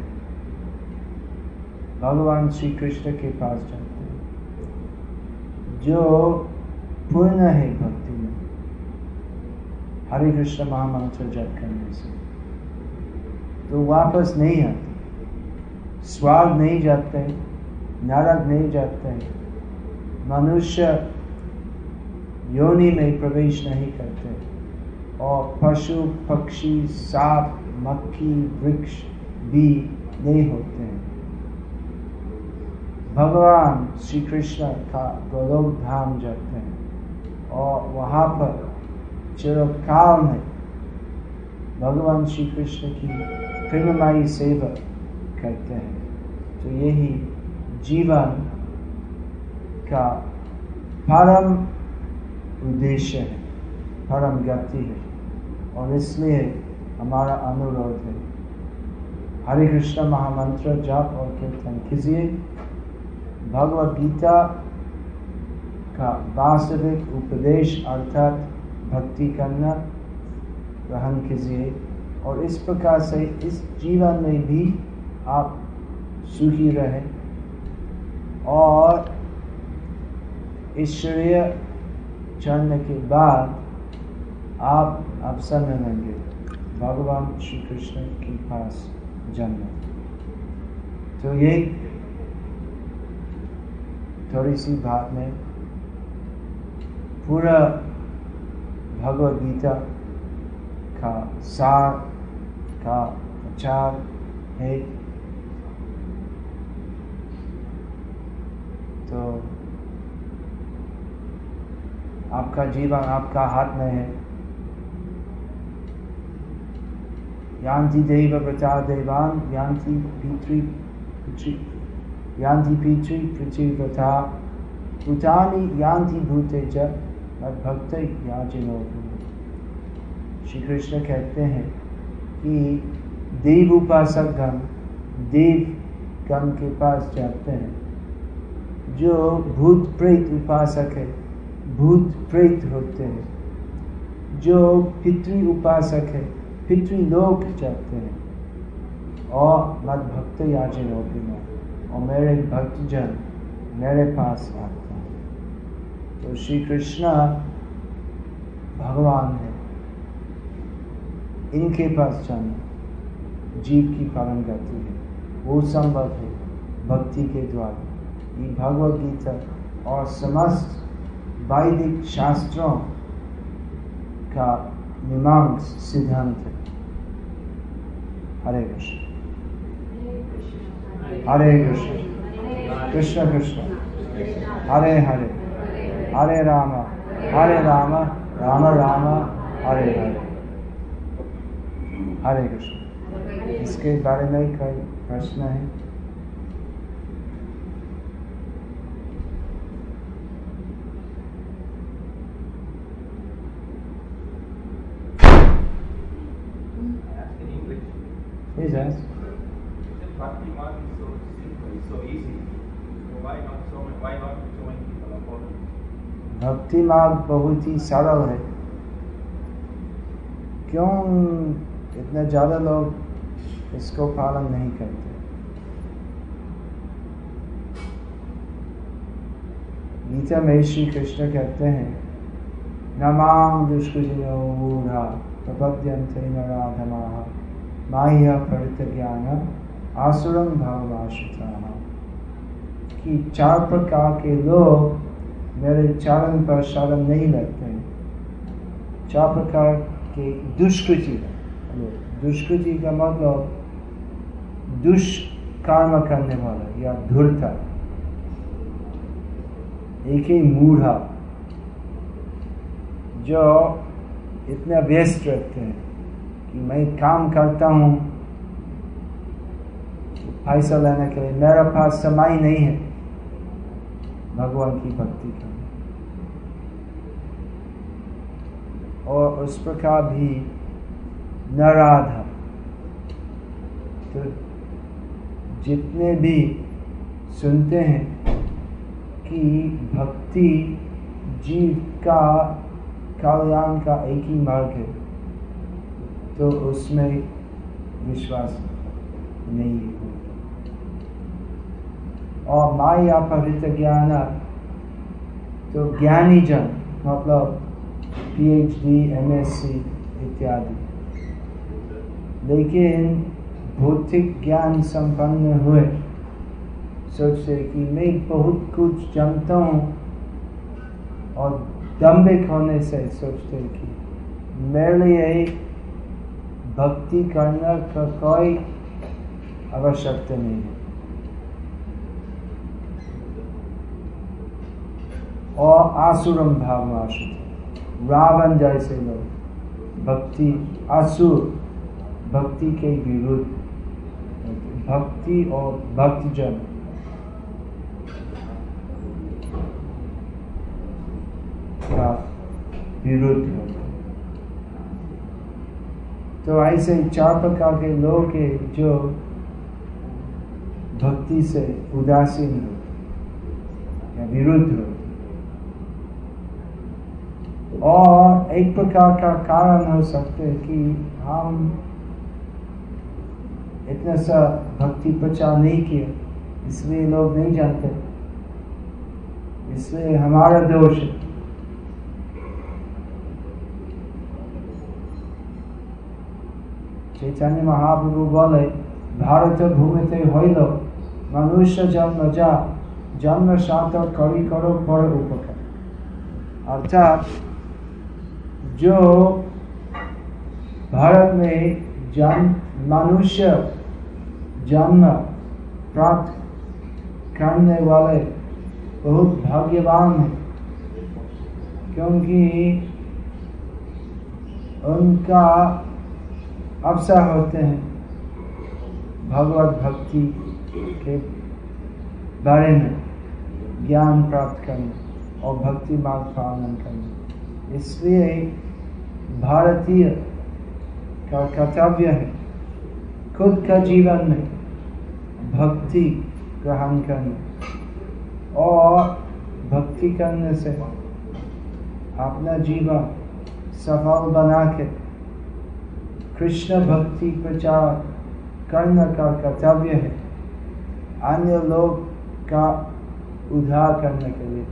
भगवान श्री कृष्ण के पास जाते हैं, जो पूर्ण है भक्ति में, हरे कृष्ण महामंत्र जप करने से, तो वापस नहीं आते, स्वर्ग नहीं जाते, नरक नहीं जाते, मनुष्य योनि में प्रवेश नहीं करते, और पशु पक्षी सांप मक्खी वृक्ष भी नहीं होते हैं। भगवान श्री कृष्ण का गोलोक धाम जाते हैं और वहाँ पर चिरकाल में भगवान श्री कृष्ण की प्रेममयी सेवा करते हैं। तो यही जीवन का परम उद्देश्य है, परम गति है, और इसलिए हमारा अनुरोध है, हरे कृष्ण महामंत्र जाप और कीर्तन कीजिए, भगवद गीता का वास्तविक उपदेश अर्थात भक्ति करना ग्रहण कीजिए, और इस प्रकार से इस जीवन में भी आप सुखी रहें और ईश्वरीय चढ़ने के बाद आप अवसर मिलेंगे भगवान श्री कृष्ण के पास जन्म। तो ये थोड़ी सी बात में पूरा भगवद गीता का सार का विचार है। तो आपका जीवन आपका हाथ में है। यान्ति देव व्रता देवान यान्ति पितृ पृथ्वी व्रता भूतानि यान्ति भूते च मद्भक्त याचिनो। श्री कृष्ण कहते हैं कि देव उपासक गण देव गण के पास जाते हैं, जो भूत प्रेत उपासक है भूत प्रेत होते हैं, जो पितृ उपासक है पितृलोक जाते हैं, और मद भक्त याचनो और मेरे भक्तजन मेरे पास आते हैं। तो श्री कृष्ण भगवान है, इनके पास जाना जीव की परम गति है, वो संभव है भक्ति के द्वारा। ये भगवद गीता और समस्त वैदिक शास्त्रों का मीमांस सिद्धांत है। हरे कृष्ण हरे कृष्ण कृष्ण कृष्ण हरे हरे हरे राम राम राम हरे हरे। हरे कृष्ण। इसके बारे में कोई प्रश्न है? Please ask. Bhakti marg is so simple, it's so easy. So why not so many people are following? भक्ति मार्ग बहुत ही सरल है, क्यों इतने ज़्यादा लोग इसको पालन नहीं करते? गीता में श्री कृष्ण कहते हैं, नमां दुष्कृतिनो मूढ़ा प्रपद्यन्ते नराधमाः माह्या परितज्ञान आसुरं भावमाश्रिताः। कि 4 प्रकार के लोग मेरे चरण पर शरण नहीं लगते हैं। 4 प्रकार के दुष्कृति। दुष्कृति का मतलब दुष्कर्म करने वाला या धूर्ता। एक ही मूढ़ा जो इतना व्यस्त रहते हैं कि मैं काम करता हूँ पैसा लेने के लिए, मेरा पास समय नहीं है भगवान की भक्ति करने। और उस प्रकार भी नराधा। तो जितने भी सुनते हैं कि भक्ति जीव का कल्याण का एक ही मार्ग है, तो उसमें विश्वास नहीं होता। और माया परितज्ञान, तो ज्ञानी जन मतलब PhD, MSc इत्यादि, लेकिन भौतिक ज्ञान संपन्न हुए सोचते कि मैं बहुत कुछ जानता हूँ, और दम्भिक होने से सोचते कि मेरे लिए भक्ति करने का कोई आवश्यकता नहीं है। और आसुरम भावमाश्रित, रावण जैसे लोग भक्ति असुर, भक्ति के विरुद्ध, भक्ति और भक्तजन का विरुद्ध होता। तो ऐसे 4 प्रकार के लोग हैं जो भक्ति से उदासीन होते या विरुद्ध होते। और एक प्रकार का कारण हो सकते हैं कि हम इतना सा भक्ति प्रचार नहीं किया, इसलिए लोग नहीं जानते, इसलिए हमारा दोष है। चैतन्य महाप्रभु बोले, भारत भूमिते हईल मनुष्य जन्म जा, जन्म सार्थक करी करो पर उपकार। अर्थात जो भारत में मनुष्य जन्म प्राप्त करने वाले बहुत भाग्यवान हैं, क्योंकि उनका अवसर होते हैं भगवत भक्ति के बारे में ज्ञान प्राप्त करने और भक्ति मार्ग पालन करने। इसलिए भारतीय का कर्तव्य है खुद का जीवन में भक्ति ग्रहण करना, और भक्ति करने से अपना जीवन सफल बना के कृष्ण भक्ति प्रचार करने का कर्तव्य है, अन्य लोग का उद्धार करने के लिए।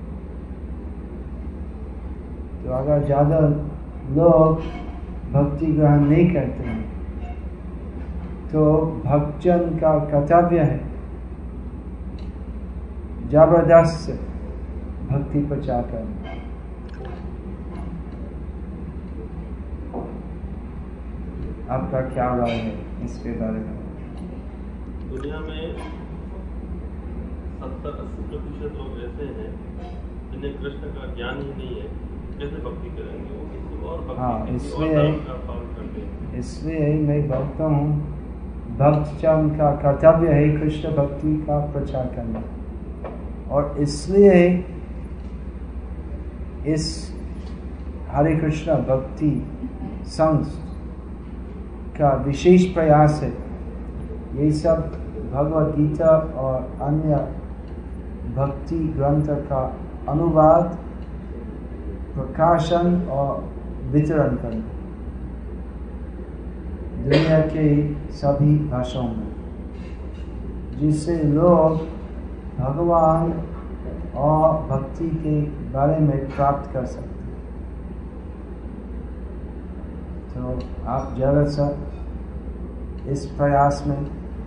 तो अगर ज़्यादा लोग भक्ति ग्रहण नहीं करते हैं, तो भक्तजन का कर्तव्य है जबरदस्त भक्ति प्रचार करना। आपका क्या राय है इसके बारे में? दुनिया में 70-80% लोग ऐसे हैं जिन्हें कृष्ण का ज्ञान ही नहीं है, कैसे भक्ति करेंगे? वो किसी और भक्ति किसी और धर्म का पालन करते हैं। इसलिए मैं बोलता हूँ भक्तजन का कर्तव्य है कृष्ण भक्ति का प्रचार करना, और इसलिए इस हरे कृष्ण भक्ति संघ का विशेष प्रयास है। ये सब भगवद गीता और अन्य भक्ति ग्रंथ का अनुवाद, प्रकाशन और वितरण करना दुनिया के सभी भाषाओं में, जिससे लोग भगवान और भक्ति के बारे में प्राप्त कर सकते हैं। तो आप जरा सा इस प्रयास में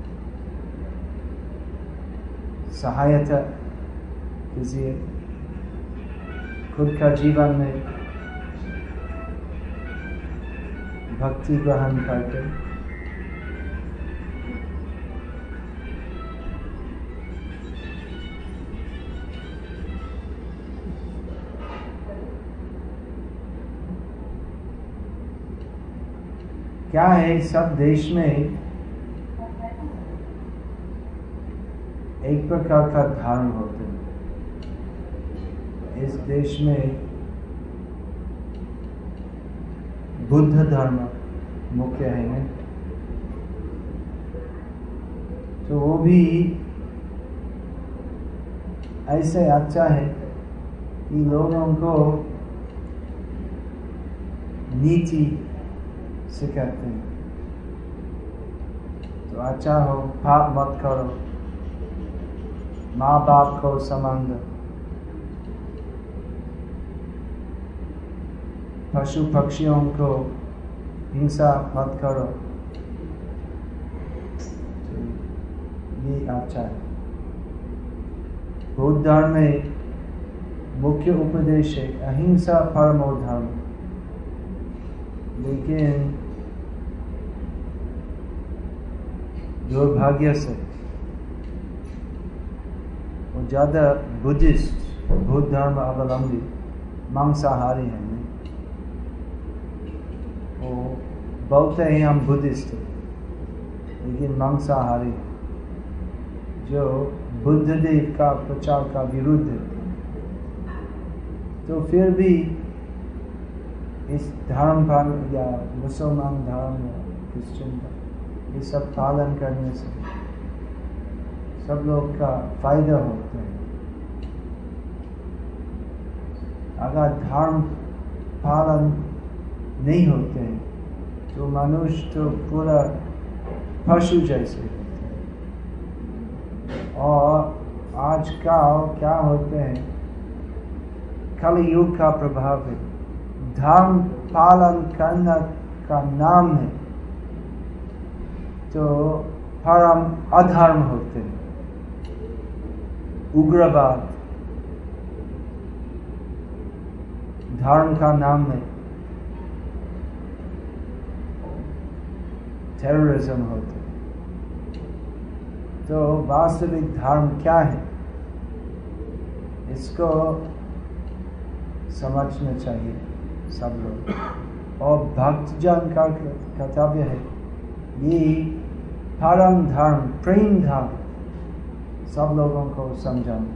सहायता कीजिए, खुद का जीवन में भक्ति ग्रहण करके क्या है, सब देश में एक प्रकार का धर्म होते हैं। इस देश में बुद्ध धर्म मुख्य है, तो वो भी ऐसे अच्छा है कि लोगों को नीति सिखाते हैं। तो अच्छा हो, पाप मत करो, माँ बाप को संबंध, पशु पक्षियों को हिंसा मत करो, तो ये अच्छा है। बौद्ध धर्म में मुख्य उपदेश है अहिंसा परमो धर्म, लेकिन दुर्भाग्य से वो ज़्यादा बुद्धिस्ट, बौद्ध धर्म अवलंबी मांसाहारी हैं। वो बोलते हैं हम बुद्धिस्ट हैं, लेकिन मांसाहारी, जो बुद्धदेव का प्रचार का विरुद्ध है। तो फिर भी इस धर्म पर या मुसलमान धर्म या क्रिश्चियन धर्म, ये सब पालन करने से सब लोग का फायदा होता है। अगर धर्म पालन नहीं होते हैं तो मनुष्य तो पूरा पशु जैसे होते हैं। और आजकल क्या होते हैं, कलि युग का प्रभाव है, धर्म पालन करना का नाम है तो परम अधर्म होते हैं, उग्रवाद धर्म का नाम है, टेररिज्म होते हैं। तो वास्तविक धर्म क्या है, इसको समझना चाहिए सब लोग। और भक्तजन का कर्तव्य है ये परम धर्म, प्रेम धर्म सब लोगों को समझाना।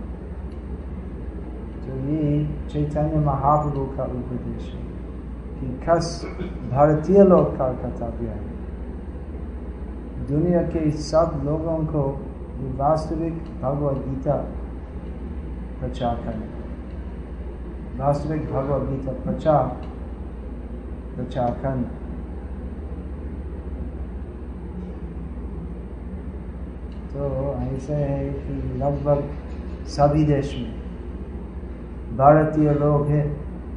तो ये चैतन्य महाप्रभु का उपदेश है कि खास भारतीय लोग का कर्तव्य है दुनिया के सब लोगों को वास्तविक भगवद गीता प्रचार करें, वास्तविक भगवद गीता प्रचार करना। तो ऐसे है कि लगभग सभी देश में भारतीय लोग हैं,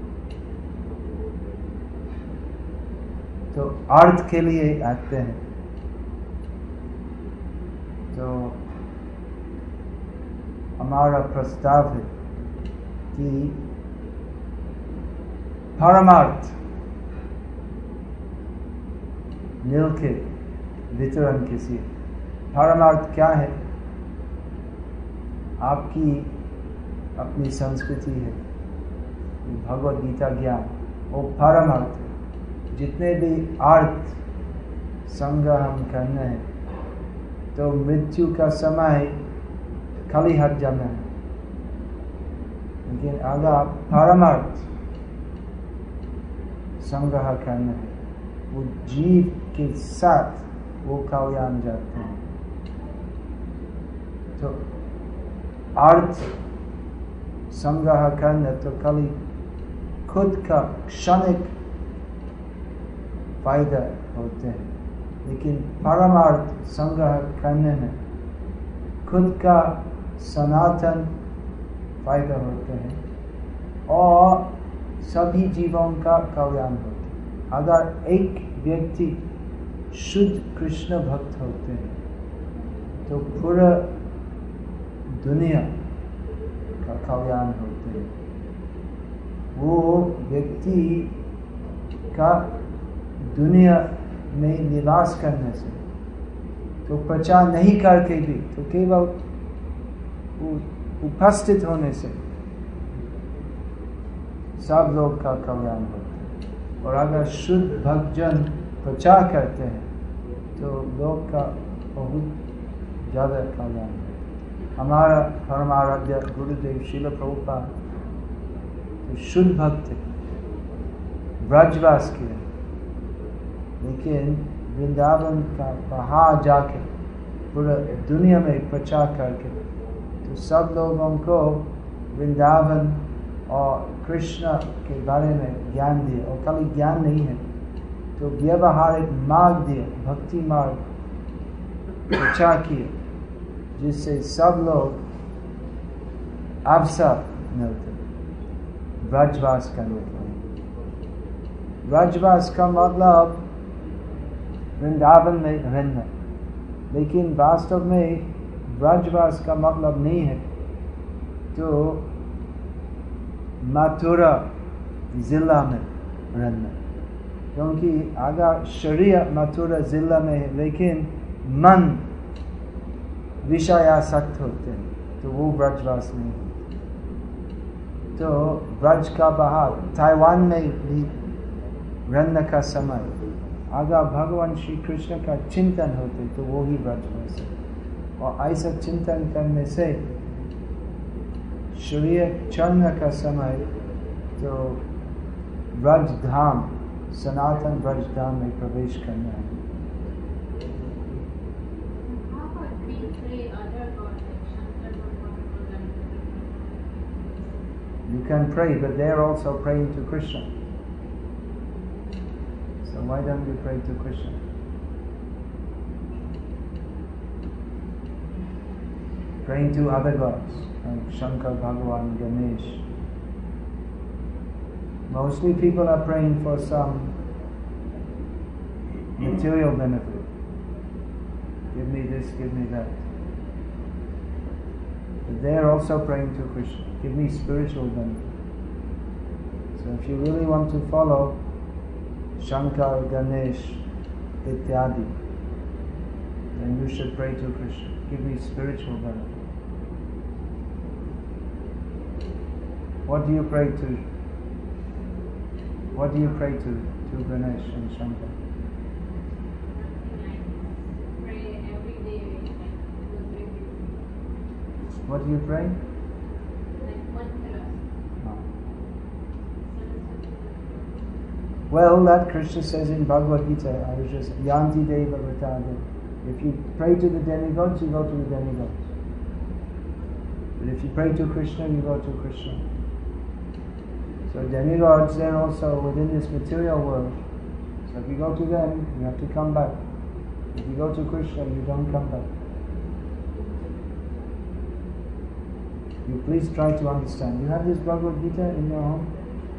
तो अर्थ के लिए आते हैं। तो हमारा प्रस्ताव है कि परमार्थ मिलके वितरण किसी। परमार्थ क्या है? आपकी अपनी संस्कृति है, भगवद गीता ज्ञान, वो परमार्थ है। जितने भी अर्थ संग्रह हम करने हैं तो मृत्यु का समय खाली हाथ जाना है। लेकिन अगर आप परमार्थ संग्रह करना है, वो जीव के साथ वो कल्याण जाते हैं। तो अर्थ संग्रह करना तो खाली खुद का क्षणिक फायदा होते हैं, लेकिन परमार्थ संग्रह करने में खुद का सनातन फायदा होते हैं और सभी जीवों का कल्याण होता है। अगर एक व्यक्ति शुद्ध कृष्ण भक्त होते हैं तो पूरा दुनिया का कल्याण होते हैं। वो व्यक्ति का दुनिया में निवास करने से, तो प्रचार नहीं करके भी, तो केवल उपस्थित होने से सब लोग का कल्याण होता है। और अगर शुद्ध भक्तजन प्रचार करते हैं तो लोग का बहुत ज़्यादा कल्याण होता है। हमारा परमाराध्य गुरुदेव श्रील प्रभुपाद शुद्ध भक्त थे, ब्रजवास किए, लेकिन वृंदावन का बाहर जाके पूरा दुनिया में प्रचार करके तो सब लोगों को वृंदावन और कृष्ण के बारे में ज्ञान दिया। और खाली ज्ञान नहीं है, तो व्यवहारिक मार्ग दिया, भक्ति मार्ग प्रचार किए, जिससे सब लोग अवसर मिलते ब्रजवास करने के लिए। ब्रजवास का मतलब वृंदावन में रहना, लेकिन वास्तव में ब्रजवास का मतलब नहीं है तो मथुरा जिला में रहना, क्योंकि अगर शरीर मथुरा जिला में है लेकिन मन विषयासक्त होते हैं तो वो ब्रजवास नहीं है। तो ब्रज का बाहर ताइवान में भी रहने का समय अगर भगवान श्री कृष्ण का चिंतन होते तो वो ही ब्रजवास है। और ऐसा चिंतन करने से शरीर चलने का समय तो ब्रज धाम, सनातन ब्रज धाम में प्रवेश करना है। You can pray, but they are also praying to Krishna. So why don't you pray to Krishna? Praying to other gods, like Shankar, Bhagavan, Ganesh. Mostly people are praying for some material benefit. Give me this, give me that. But they are also praying to Krishna. Give me spiritual benefit. So if you really want to follow Shankar, Ganesh, ityadi, then you should pray to Krishna. Give me spiritual benefit. What do you pray to? What do you pray to Ganesh and Shankar? What do you pray? Well, that Krishna says in Bhagavad Gita, I was just Yanti Deva Vatade. If you pray to the demigods, you go to the demigods. But if you pray to Krishna, you go to Krishna. So demigods, they're also within this material world. So if you go to them, you have to come back. If you go to Krishna, you don't come back. You please try to understand. You have this Bhagavad Gita in your home?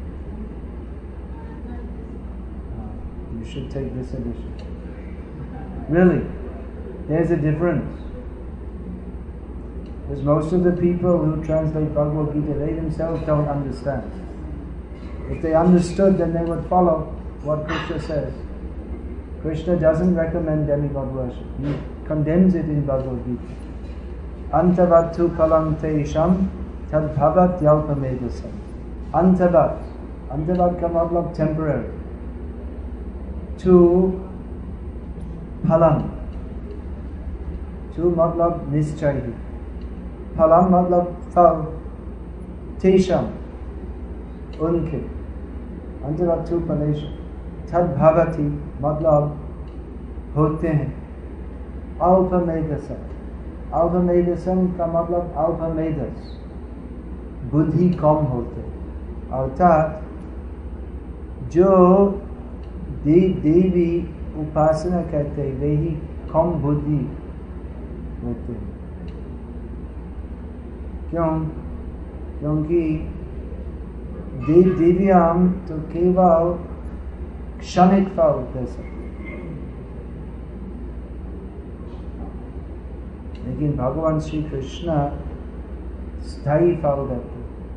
You should take this edition. Really, there's a difference. Because most of the people who translate Bhagavad Gita, they themselves don't understand. If they understood, then they would follow what Krishna says. Krishna doesn't recommend demigod worship. He condemns it in Bhagavad Gita. Antavatu palam teisham tad bhavat yalpamedasam. Antavat. Antavat ka matlab temporary. To palam. To matlab nischayi. Palam matlab fal. Teisham. Unke. Antavatu palesham. Tad bhavati matlab होते हैं. अल्पमेधसम. अल्पमेधसम का मतलब अल्पमेधस, बुद्धि कम होते, अर्थात जो देवी उपासना करते हैं वे ही कम बुद्धि होते हैं. क्योंकि दिव्याम तो केवल क्षणिक फल दे सकते, लेकिन भगवान श्री कृष्ण स्थायी फल देते.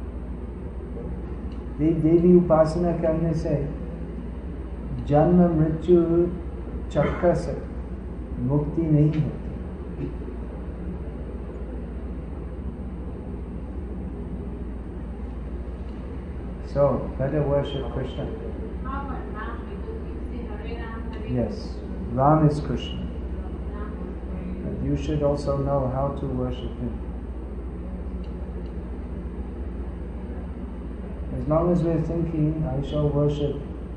देवी उपासना करने से जन्म मृत्यु चक्र से मुक्ति नहीं होती. So better worship Krishna. Yes, Ram is Krishna. And you should also know how to worship him. As long as we're thinking, I shall worship,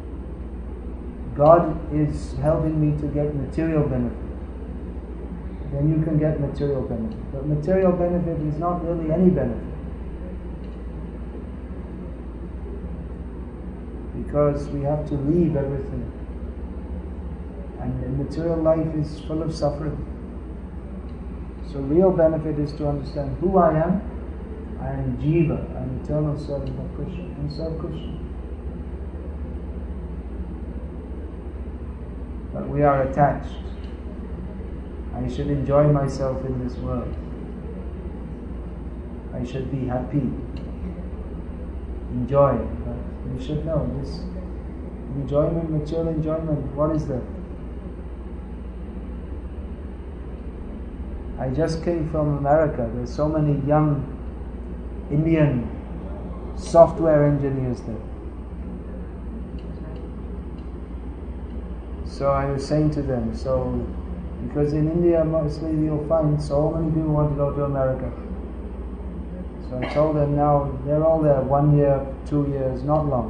God is helping me to get material benefit, then you can get material benefit. But material benefit is not really any benefit. Because we have to leave everything. And the material life is full of suffering. So real benefit is to understand who I am. I am Jiva, I am eternal servant of Krishna, and serve Krishna. But we are attached. I should enjoy myself in this world. I should be happy. Enjoy. But we should know this enjoyment, material enjoyment, what is that? I just came from America. There's so many young Indian software engineers there. So I was saying to them, because in India mostly you'll find so many people want to go to America. So I told them now, they're all there 1 year, 2 years, not long.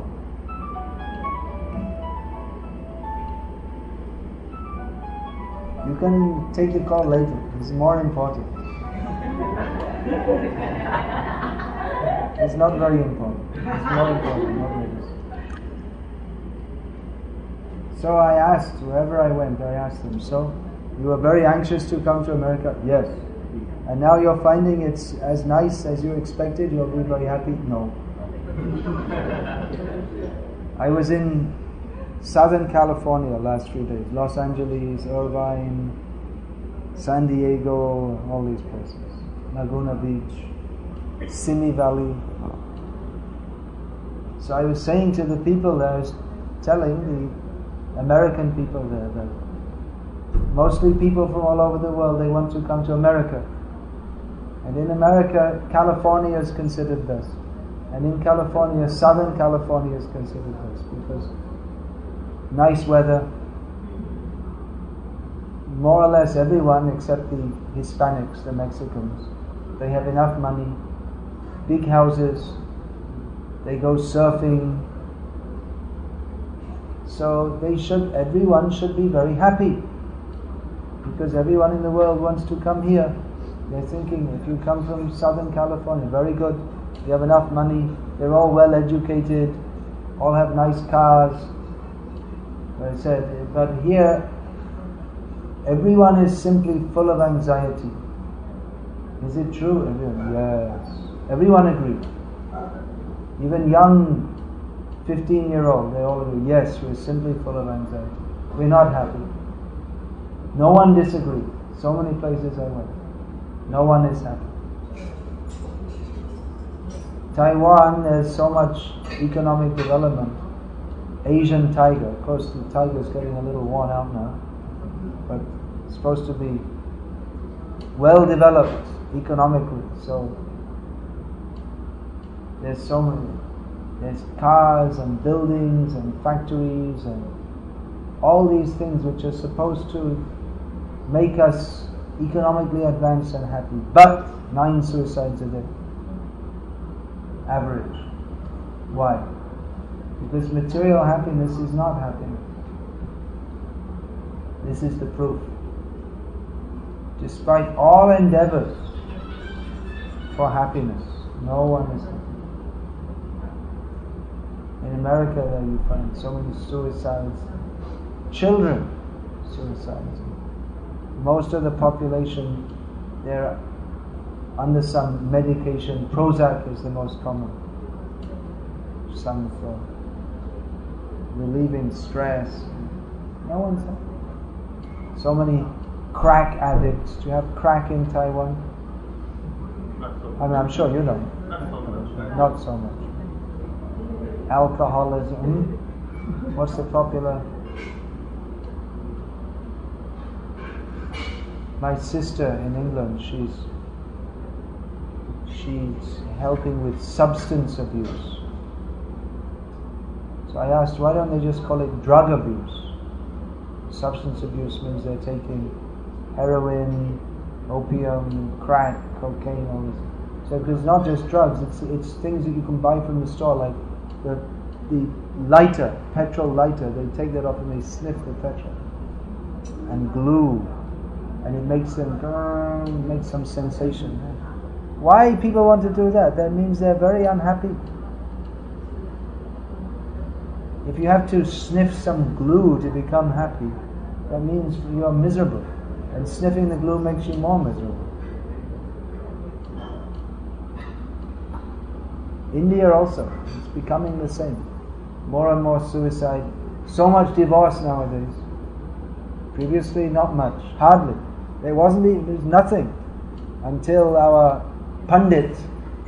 You can take the call later, it's more important. It's not very important. It's more important, not really. So I asked, wherever I went, I asked them, so you were very anxious to come to America? Yes. And now you're finding it's as nice as you expected? You'll be very happy? No. I was in Southern California last few days. Los Angeles, Irvine, San Diego, all these places. Laguna Beach, Simi Valley. So I was saying to the people there, I was telling the American people there that mostly people from all over the world, they want to come to America. And in America, California is considered best. And in California, Southern California is considered best because nice weather. More or less everyone except the Hispanics, the Mexicans, they have enough money, big houses, they go surfing. So everyone should be very happy because everyone in the world wants to come here. They're thinking, if you come from Southern California, very good, you have enough money, they're all well educated, all have nice cars. I said, but here, everyone is simply full of anxiety. Is it true? Everyone, yes. Everyone agrees. Even young 15-year-old, they all agree, yes, we're simply full of anxiety. We're not happy. No one disagrees. So many places I went. No one is happy. Taiwan, there's so much economic development. Asian tiger, of course the tiger is getting a little worn out now, but it's supposed to be well developed economically. So there's so many, there's cars and buildings and factories and all these things which are supposed to make us economically advanced and happy. But 9 suicides a day, average. Why? Because material happiness is not happiness. This is the proof. Despite all endeavors for happiness, no one is happy. In America, there you find so many suicides. Children suicides. Most of the population, they're under some medication. Prozac is the most common. Some for relieving stress. No one's happy. So many crack addicts. Do you have crack in Taiwan? Not so much. I mean, I'm sure you don't. Not so much. Not so much. Alcoholism. What's the popular? My sister in England, she's helping with substance abuse. So I asked, why don't they just call it drug abuse? Substance abuse means they're taking heroin, opium, crack, cocaine, all this. So it's not just drugs, it's things that you can buy from the store, like the lighter, petrol lighter. They take that off and they sniff the petrol. And glue. And it makes them make some sensation. Why people want to do that? That means they're very unhappy. If you have to sniff some glue to become happy, that means you are miserable. And sniffing the glue makes you more miserable. India also, it's becoming the same. More and more suicide. So much divorce nowadays. Previously, not much, hardly. There was nothing until our Pandit,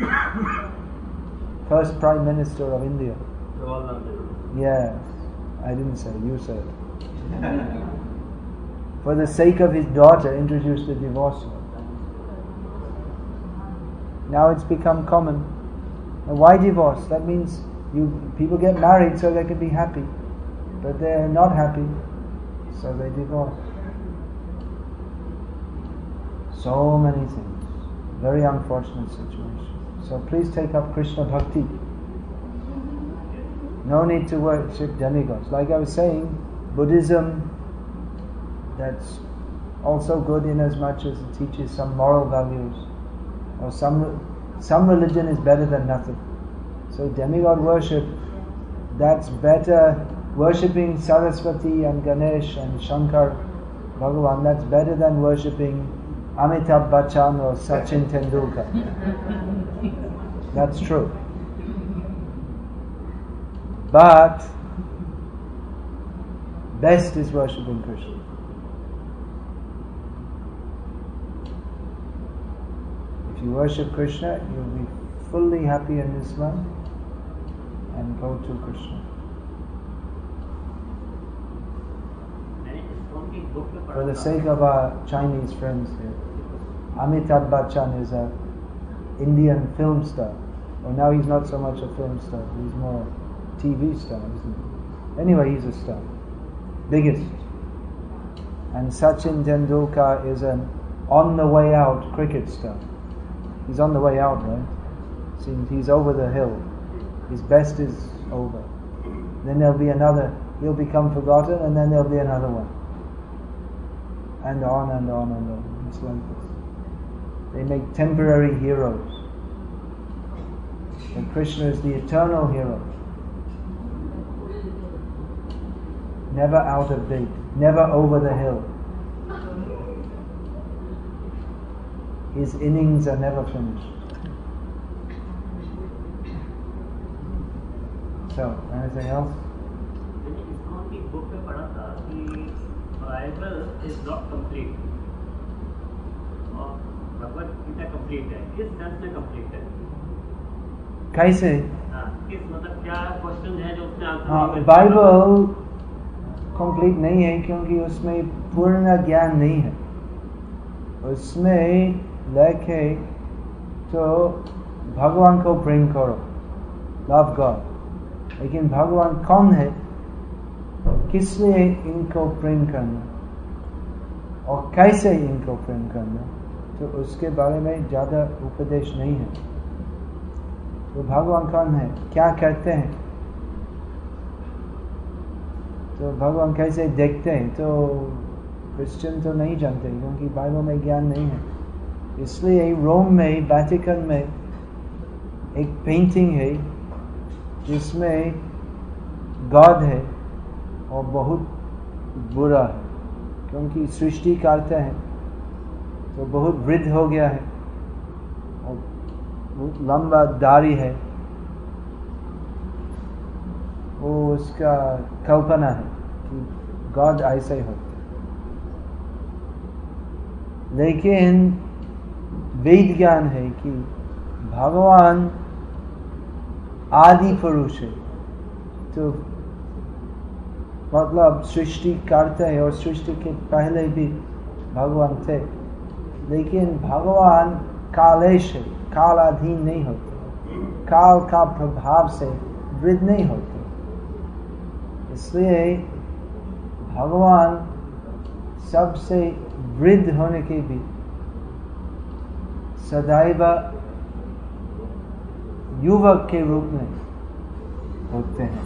first Prime Minister of India. Yes, I didn't say, you said. For the sake of his daughter, introduced the divorce law. Now it's become common. And why divorce? That means people get married so they can be happy, but they're not happy, so they divorce. So many things. Very unfortunate situation. So please take up Krishna Bhakti. No need to worship demigods. Like I was saying, Buddhism, that's also good in as much as it teaches some moral values. Or some religion is better than nothing. So demigod worship, that's better. Worshipping Saraswati and Ganesh and Shankar Bhagavan, that's better than worshipping Amitabh Bachchan or Sachin Tendulkar. That's true. But best is worshipping Krishna. If you worship Krishna, you'll be fully happy in this life and go to Krishna. For the sake of our Chinese friends here, Amitabh Bachchan is an Indian film star. Well, now he's not so much a film star, he's more a TV star, isn't he? Anyway, he's a star. Biggest. And Sachin Tendulkar is an on the way out cricket star. He's on the way out, right? Seems he's over the hill. His best is over. Then there'll be another, he'll become forgotten, and then there'll be another one. And on and on and on. It's like this. They make temporary heroes. And Krishna is the eternal hero. Never out of date. Never over the hill. His innings are never finished. So, anything else? Bible is not complete. और Bhagavad Gita complete है. किस sense में complete है? कैसे? किस मतलब क्या question है जो उसने आंसर हाँ, नहीं कर बाइबल कंप्लीट नहीं है क्योंकि उसमें पूर्ण ज्ञान नहीं है। उसमें लिखे तो भगवान को प्रेम करो, लव गॉड, लेकिन भगवान कौन है, किस लिए इनको प्रेम करना और कैसे इनको प्रेम करना, तो उसके बारे में ज़्यादा उपदेश नहीं है। तो भगवान कौन है, क्या करते हैं, तो भगवान कैसे देखते हैं, तो क्रिश्चियन तो नहीं जानते क्योंकि बाइबल में ज्ञान नहीं है। इसलिए रोम में, वेटिकन में एक पेंटिंग है जिसमें गॉड है और बहुत बुरा है क्योंकि सृष्टि करते हैं तो बहुत वृद्ध हो गया है और बहुत लंबा दाढ़ी है। वो उसका कल्पना है कि गॉड ऐसे होते, लेकिन वेद ज्ञान है कि भगवान आदि पुरुष है। तो मतलब सृष्टि करते हैं और सृष्टि के पहले भी भगवान थे, लेकिन भगवान कालेश है, कालाधीन नहीं होते, काल का प्रभाव से वृद्ध नहीं होते। इसलिए भगवान सबसे वृद्ध होने के भी सदैव युवक के रूप में होते हैं,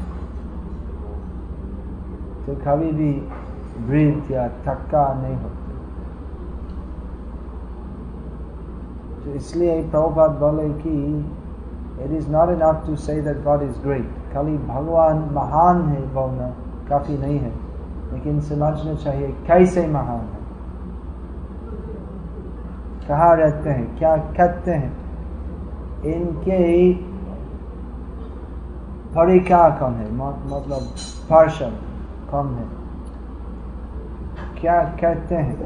तो कभी भी वृद्ध या थक्का नहीं होते। तो इसलिए प्रभुपाद बोले कि it is not enough to say that God is great, खाली भगवान महान है बोलना काफी नहीं है, लेकिन समझना चाहिए कैसे महान है, कहाँ रहते हैं, क्या करते हैं, इनके परिकार कौन है, मतलब पार्षद कौन है, क्या करते हैं,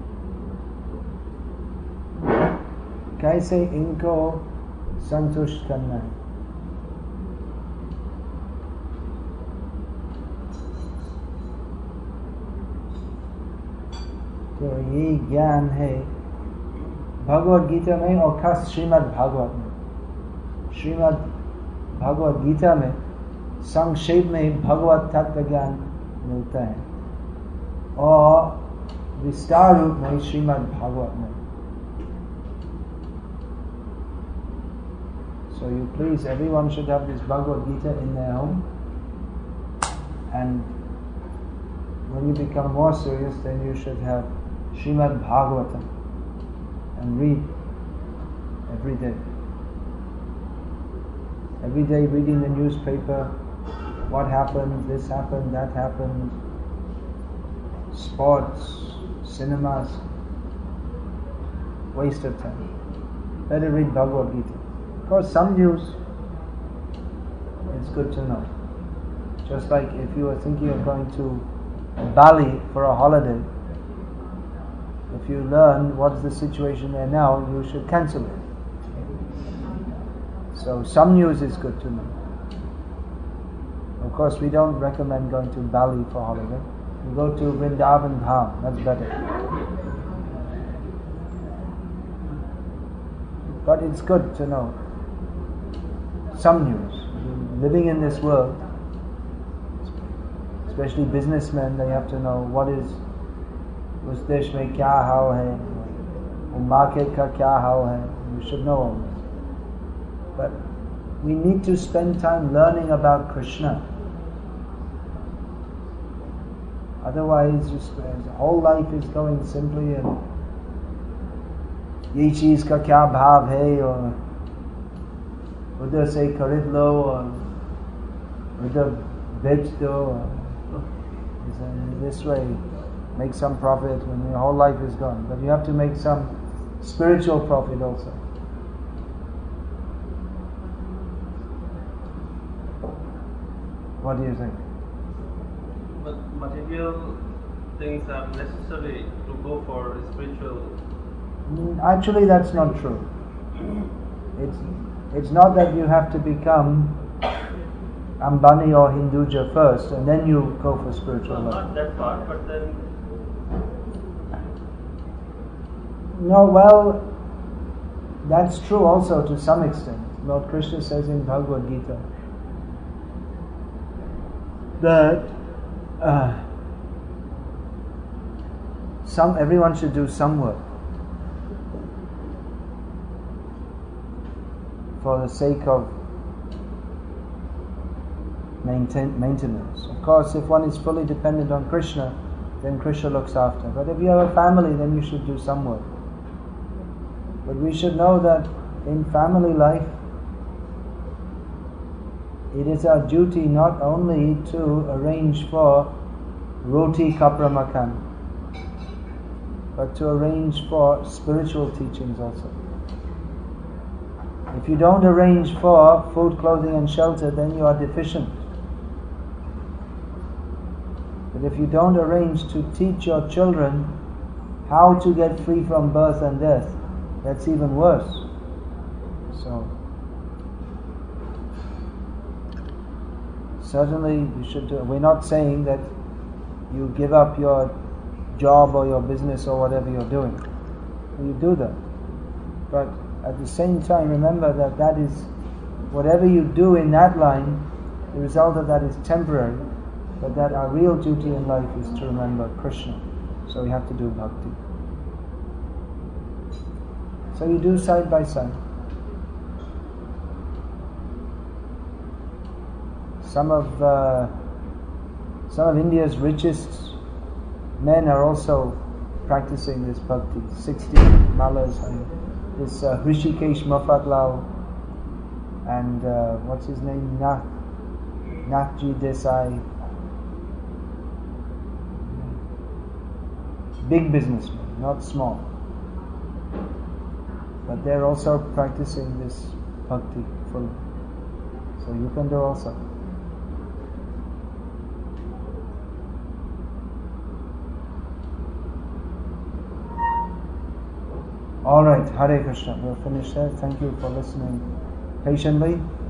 कैसे इनको संतुष्ट करना है। तो ये ज्ञान है भगवद गीता में और खास श्रीमद् भागवत में। श्रीमद् भगवद गीता में संक्षेप में भगवत तत्व ज्ञान मिलता है और विस्तार रूप में श्रीमद् भागवत में। So you please, everyone should have this Bhagavad Gita in their home, and when you become more serious, then you should have Srimad Bhagavatam and read every day. Every day reading the newspaper, what happened, this happened, that happened, sports, cinemas, waste of time. Better read Bhagavad Gita. Of course, some news, it's good to know. Just like if you are thinking of going to Bali for a holiday, if you learn what's the situation there now, you should cancel it. So some news is good to know. Of course, we don't recommend going to Bali for holiday. You go to Vrindavan Dham, that's better. But it's good to know some news. Living in this world, especially businessmen, they have to know what is उस देश में क्या हाल है, market का क्या हाल है. You should know all this. But we need to spend time learning about Krishna. Otherwise, just the whole life is going simply and ये चीज का क्या भाव है और उधर से खरीद लो और उधर बेच दो. This way, make some profit when your whole life is gone. But you have to make some spiritual profit also. What do you think? But material things are necessary to go for spiritual. Actually, that's not true. It's It's not that you have to become Ambani or Hinduja first and then you go for spiritual life. Not that far, but then... No, well, that's true also to some extent. Lord Krishna says in Bhagavad Gita that everyone should do some work for the sake of maintenance. Of course, if one is fully dependent on Krishna, then Krishna looks after. But if you have a family, then you should do some work. But we should know that in family life, it is our duty not only to arrange for roti kapra makan, but to arrange for spiritual teachings also. If you don't arrange for food, clothing and shelter, then you are deficient. But if you don't arrange to teach your children how to get free from birth and death, that's even worse. So, certainly you should do. We're not saying that you give up your job or your business or whatever you're doing. You do that. But at the same time, remember that is, whatever you do in that line, the result of that is temporary, but that our real duty in life is to remember Krishna. So we have to do bhakti. So you do side by side. Some of India's richest men are also practicing this bhakti. 60 malas. This Hrishikesh Mafatlal and what's his name? Nathji Desai. Big businessmen, not small. But they're also practicing this bhakti fully. So you can do also. Alright, Hare Krishna. We'll finish there. Thank you for listening patiently.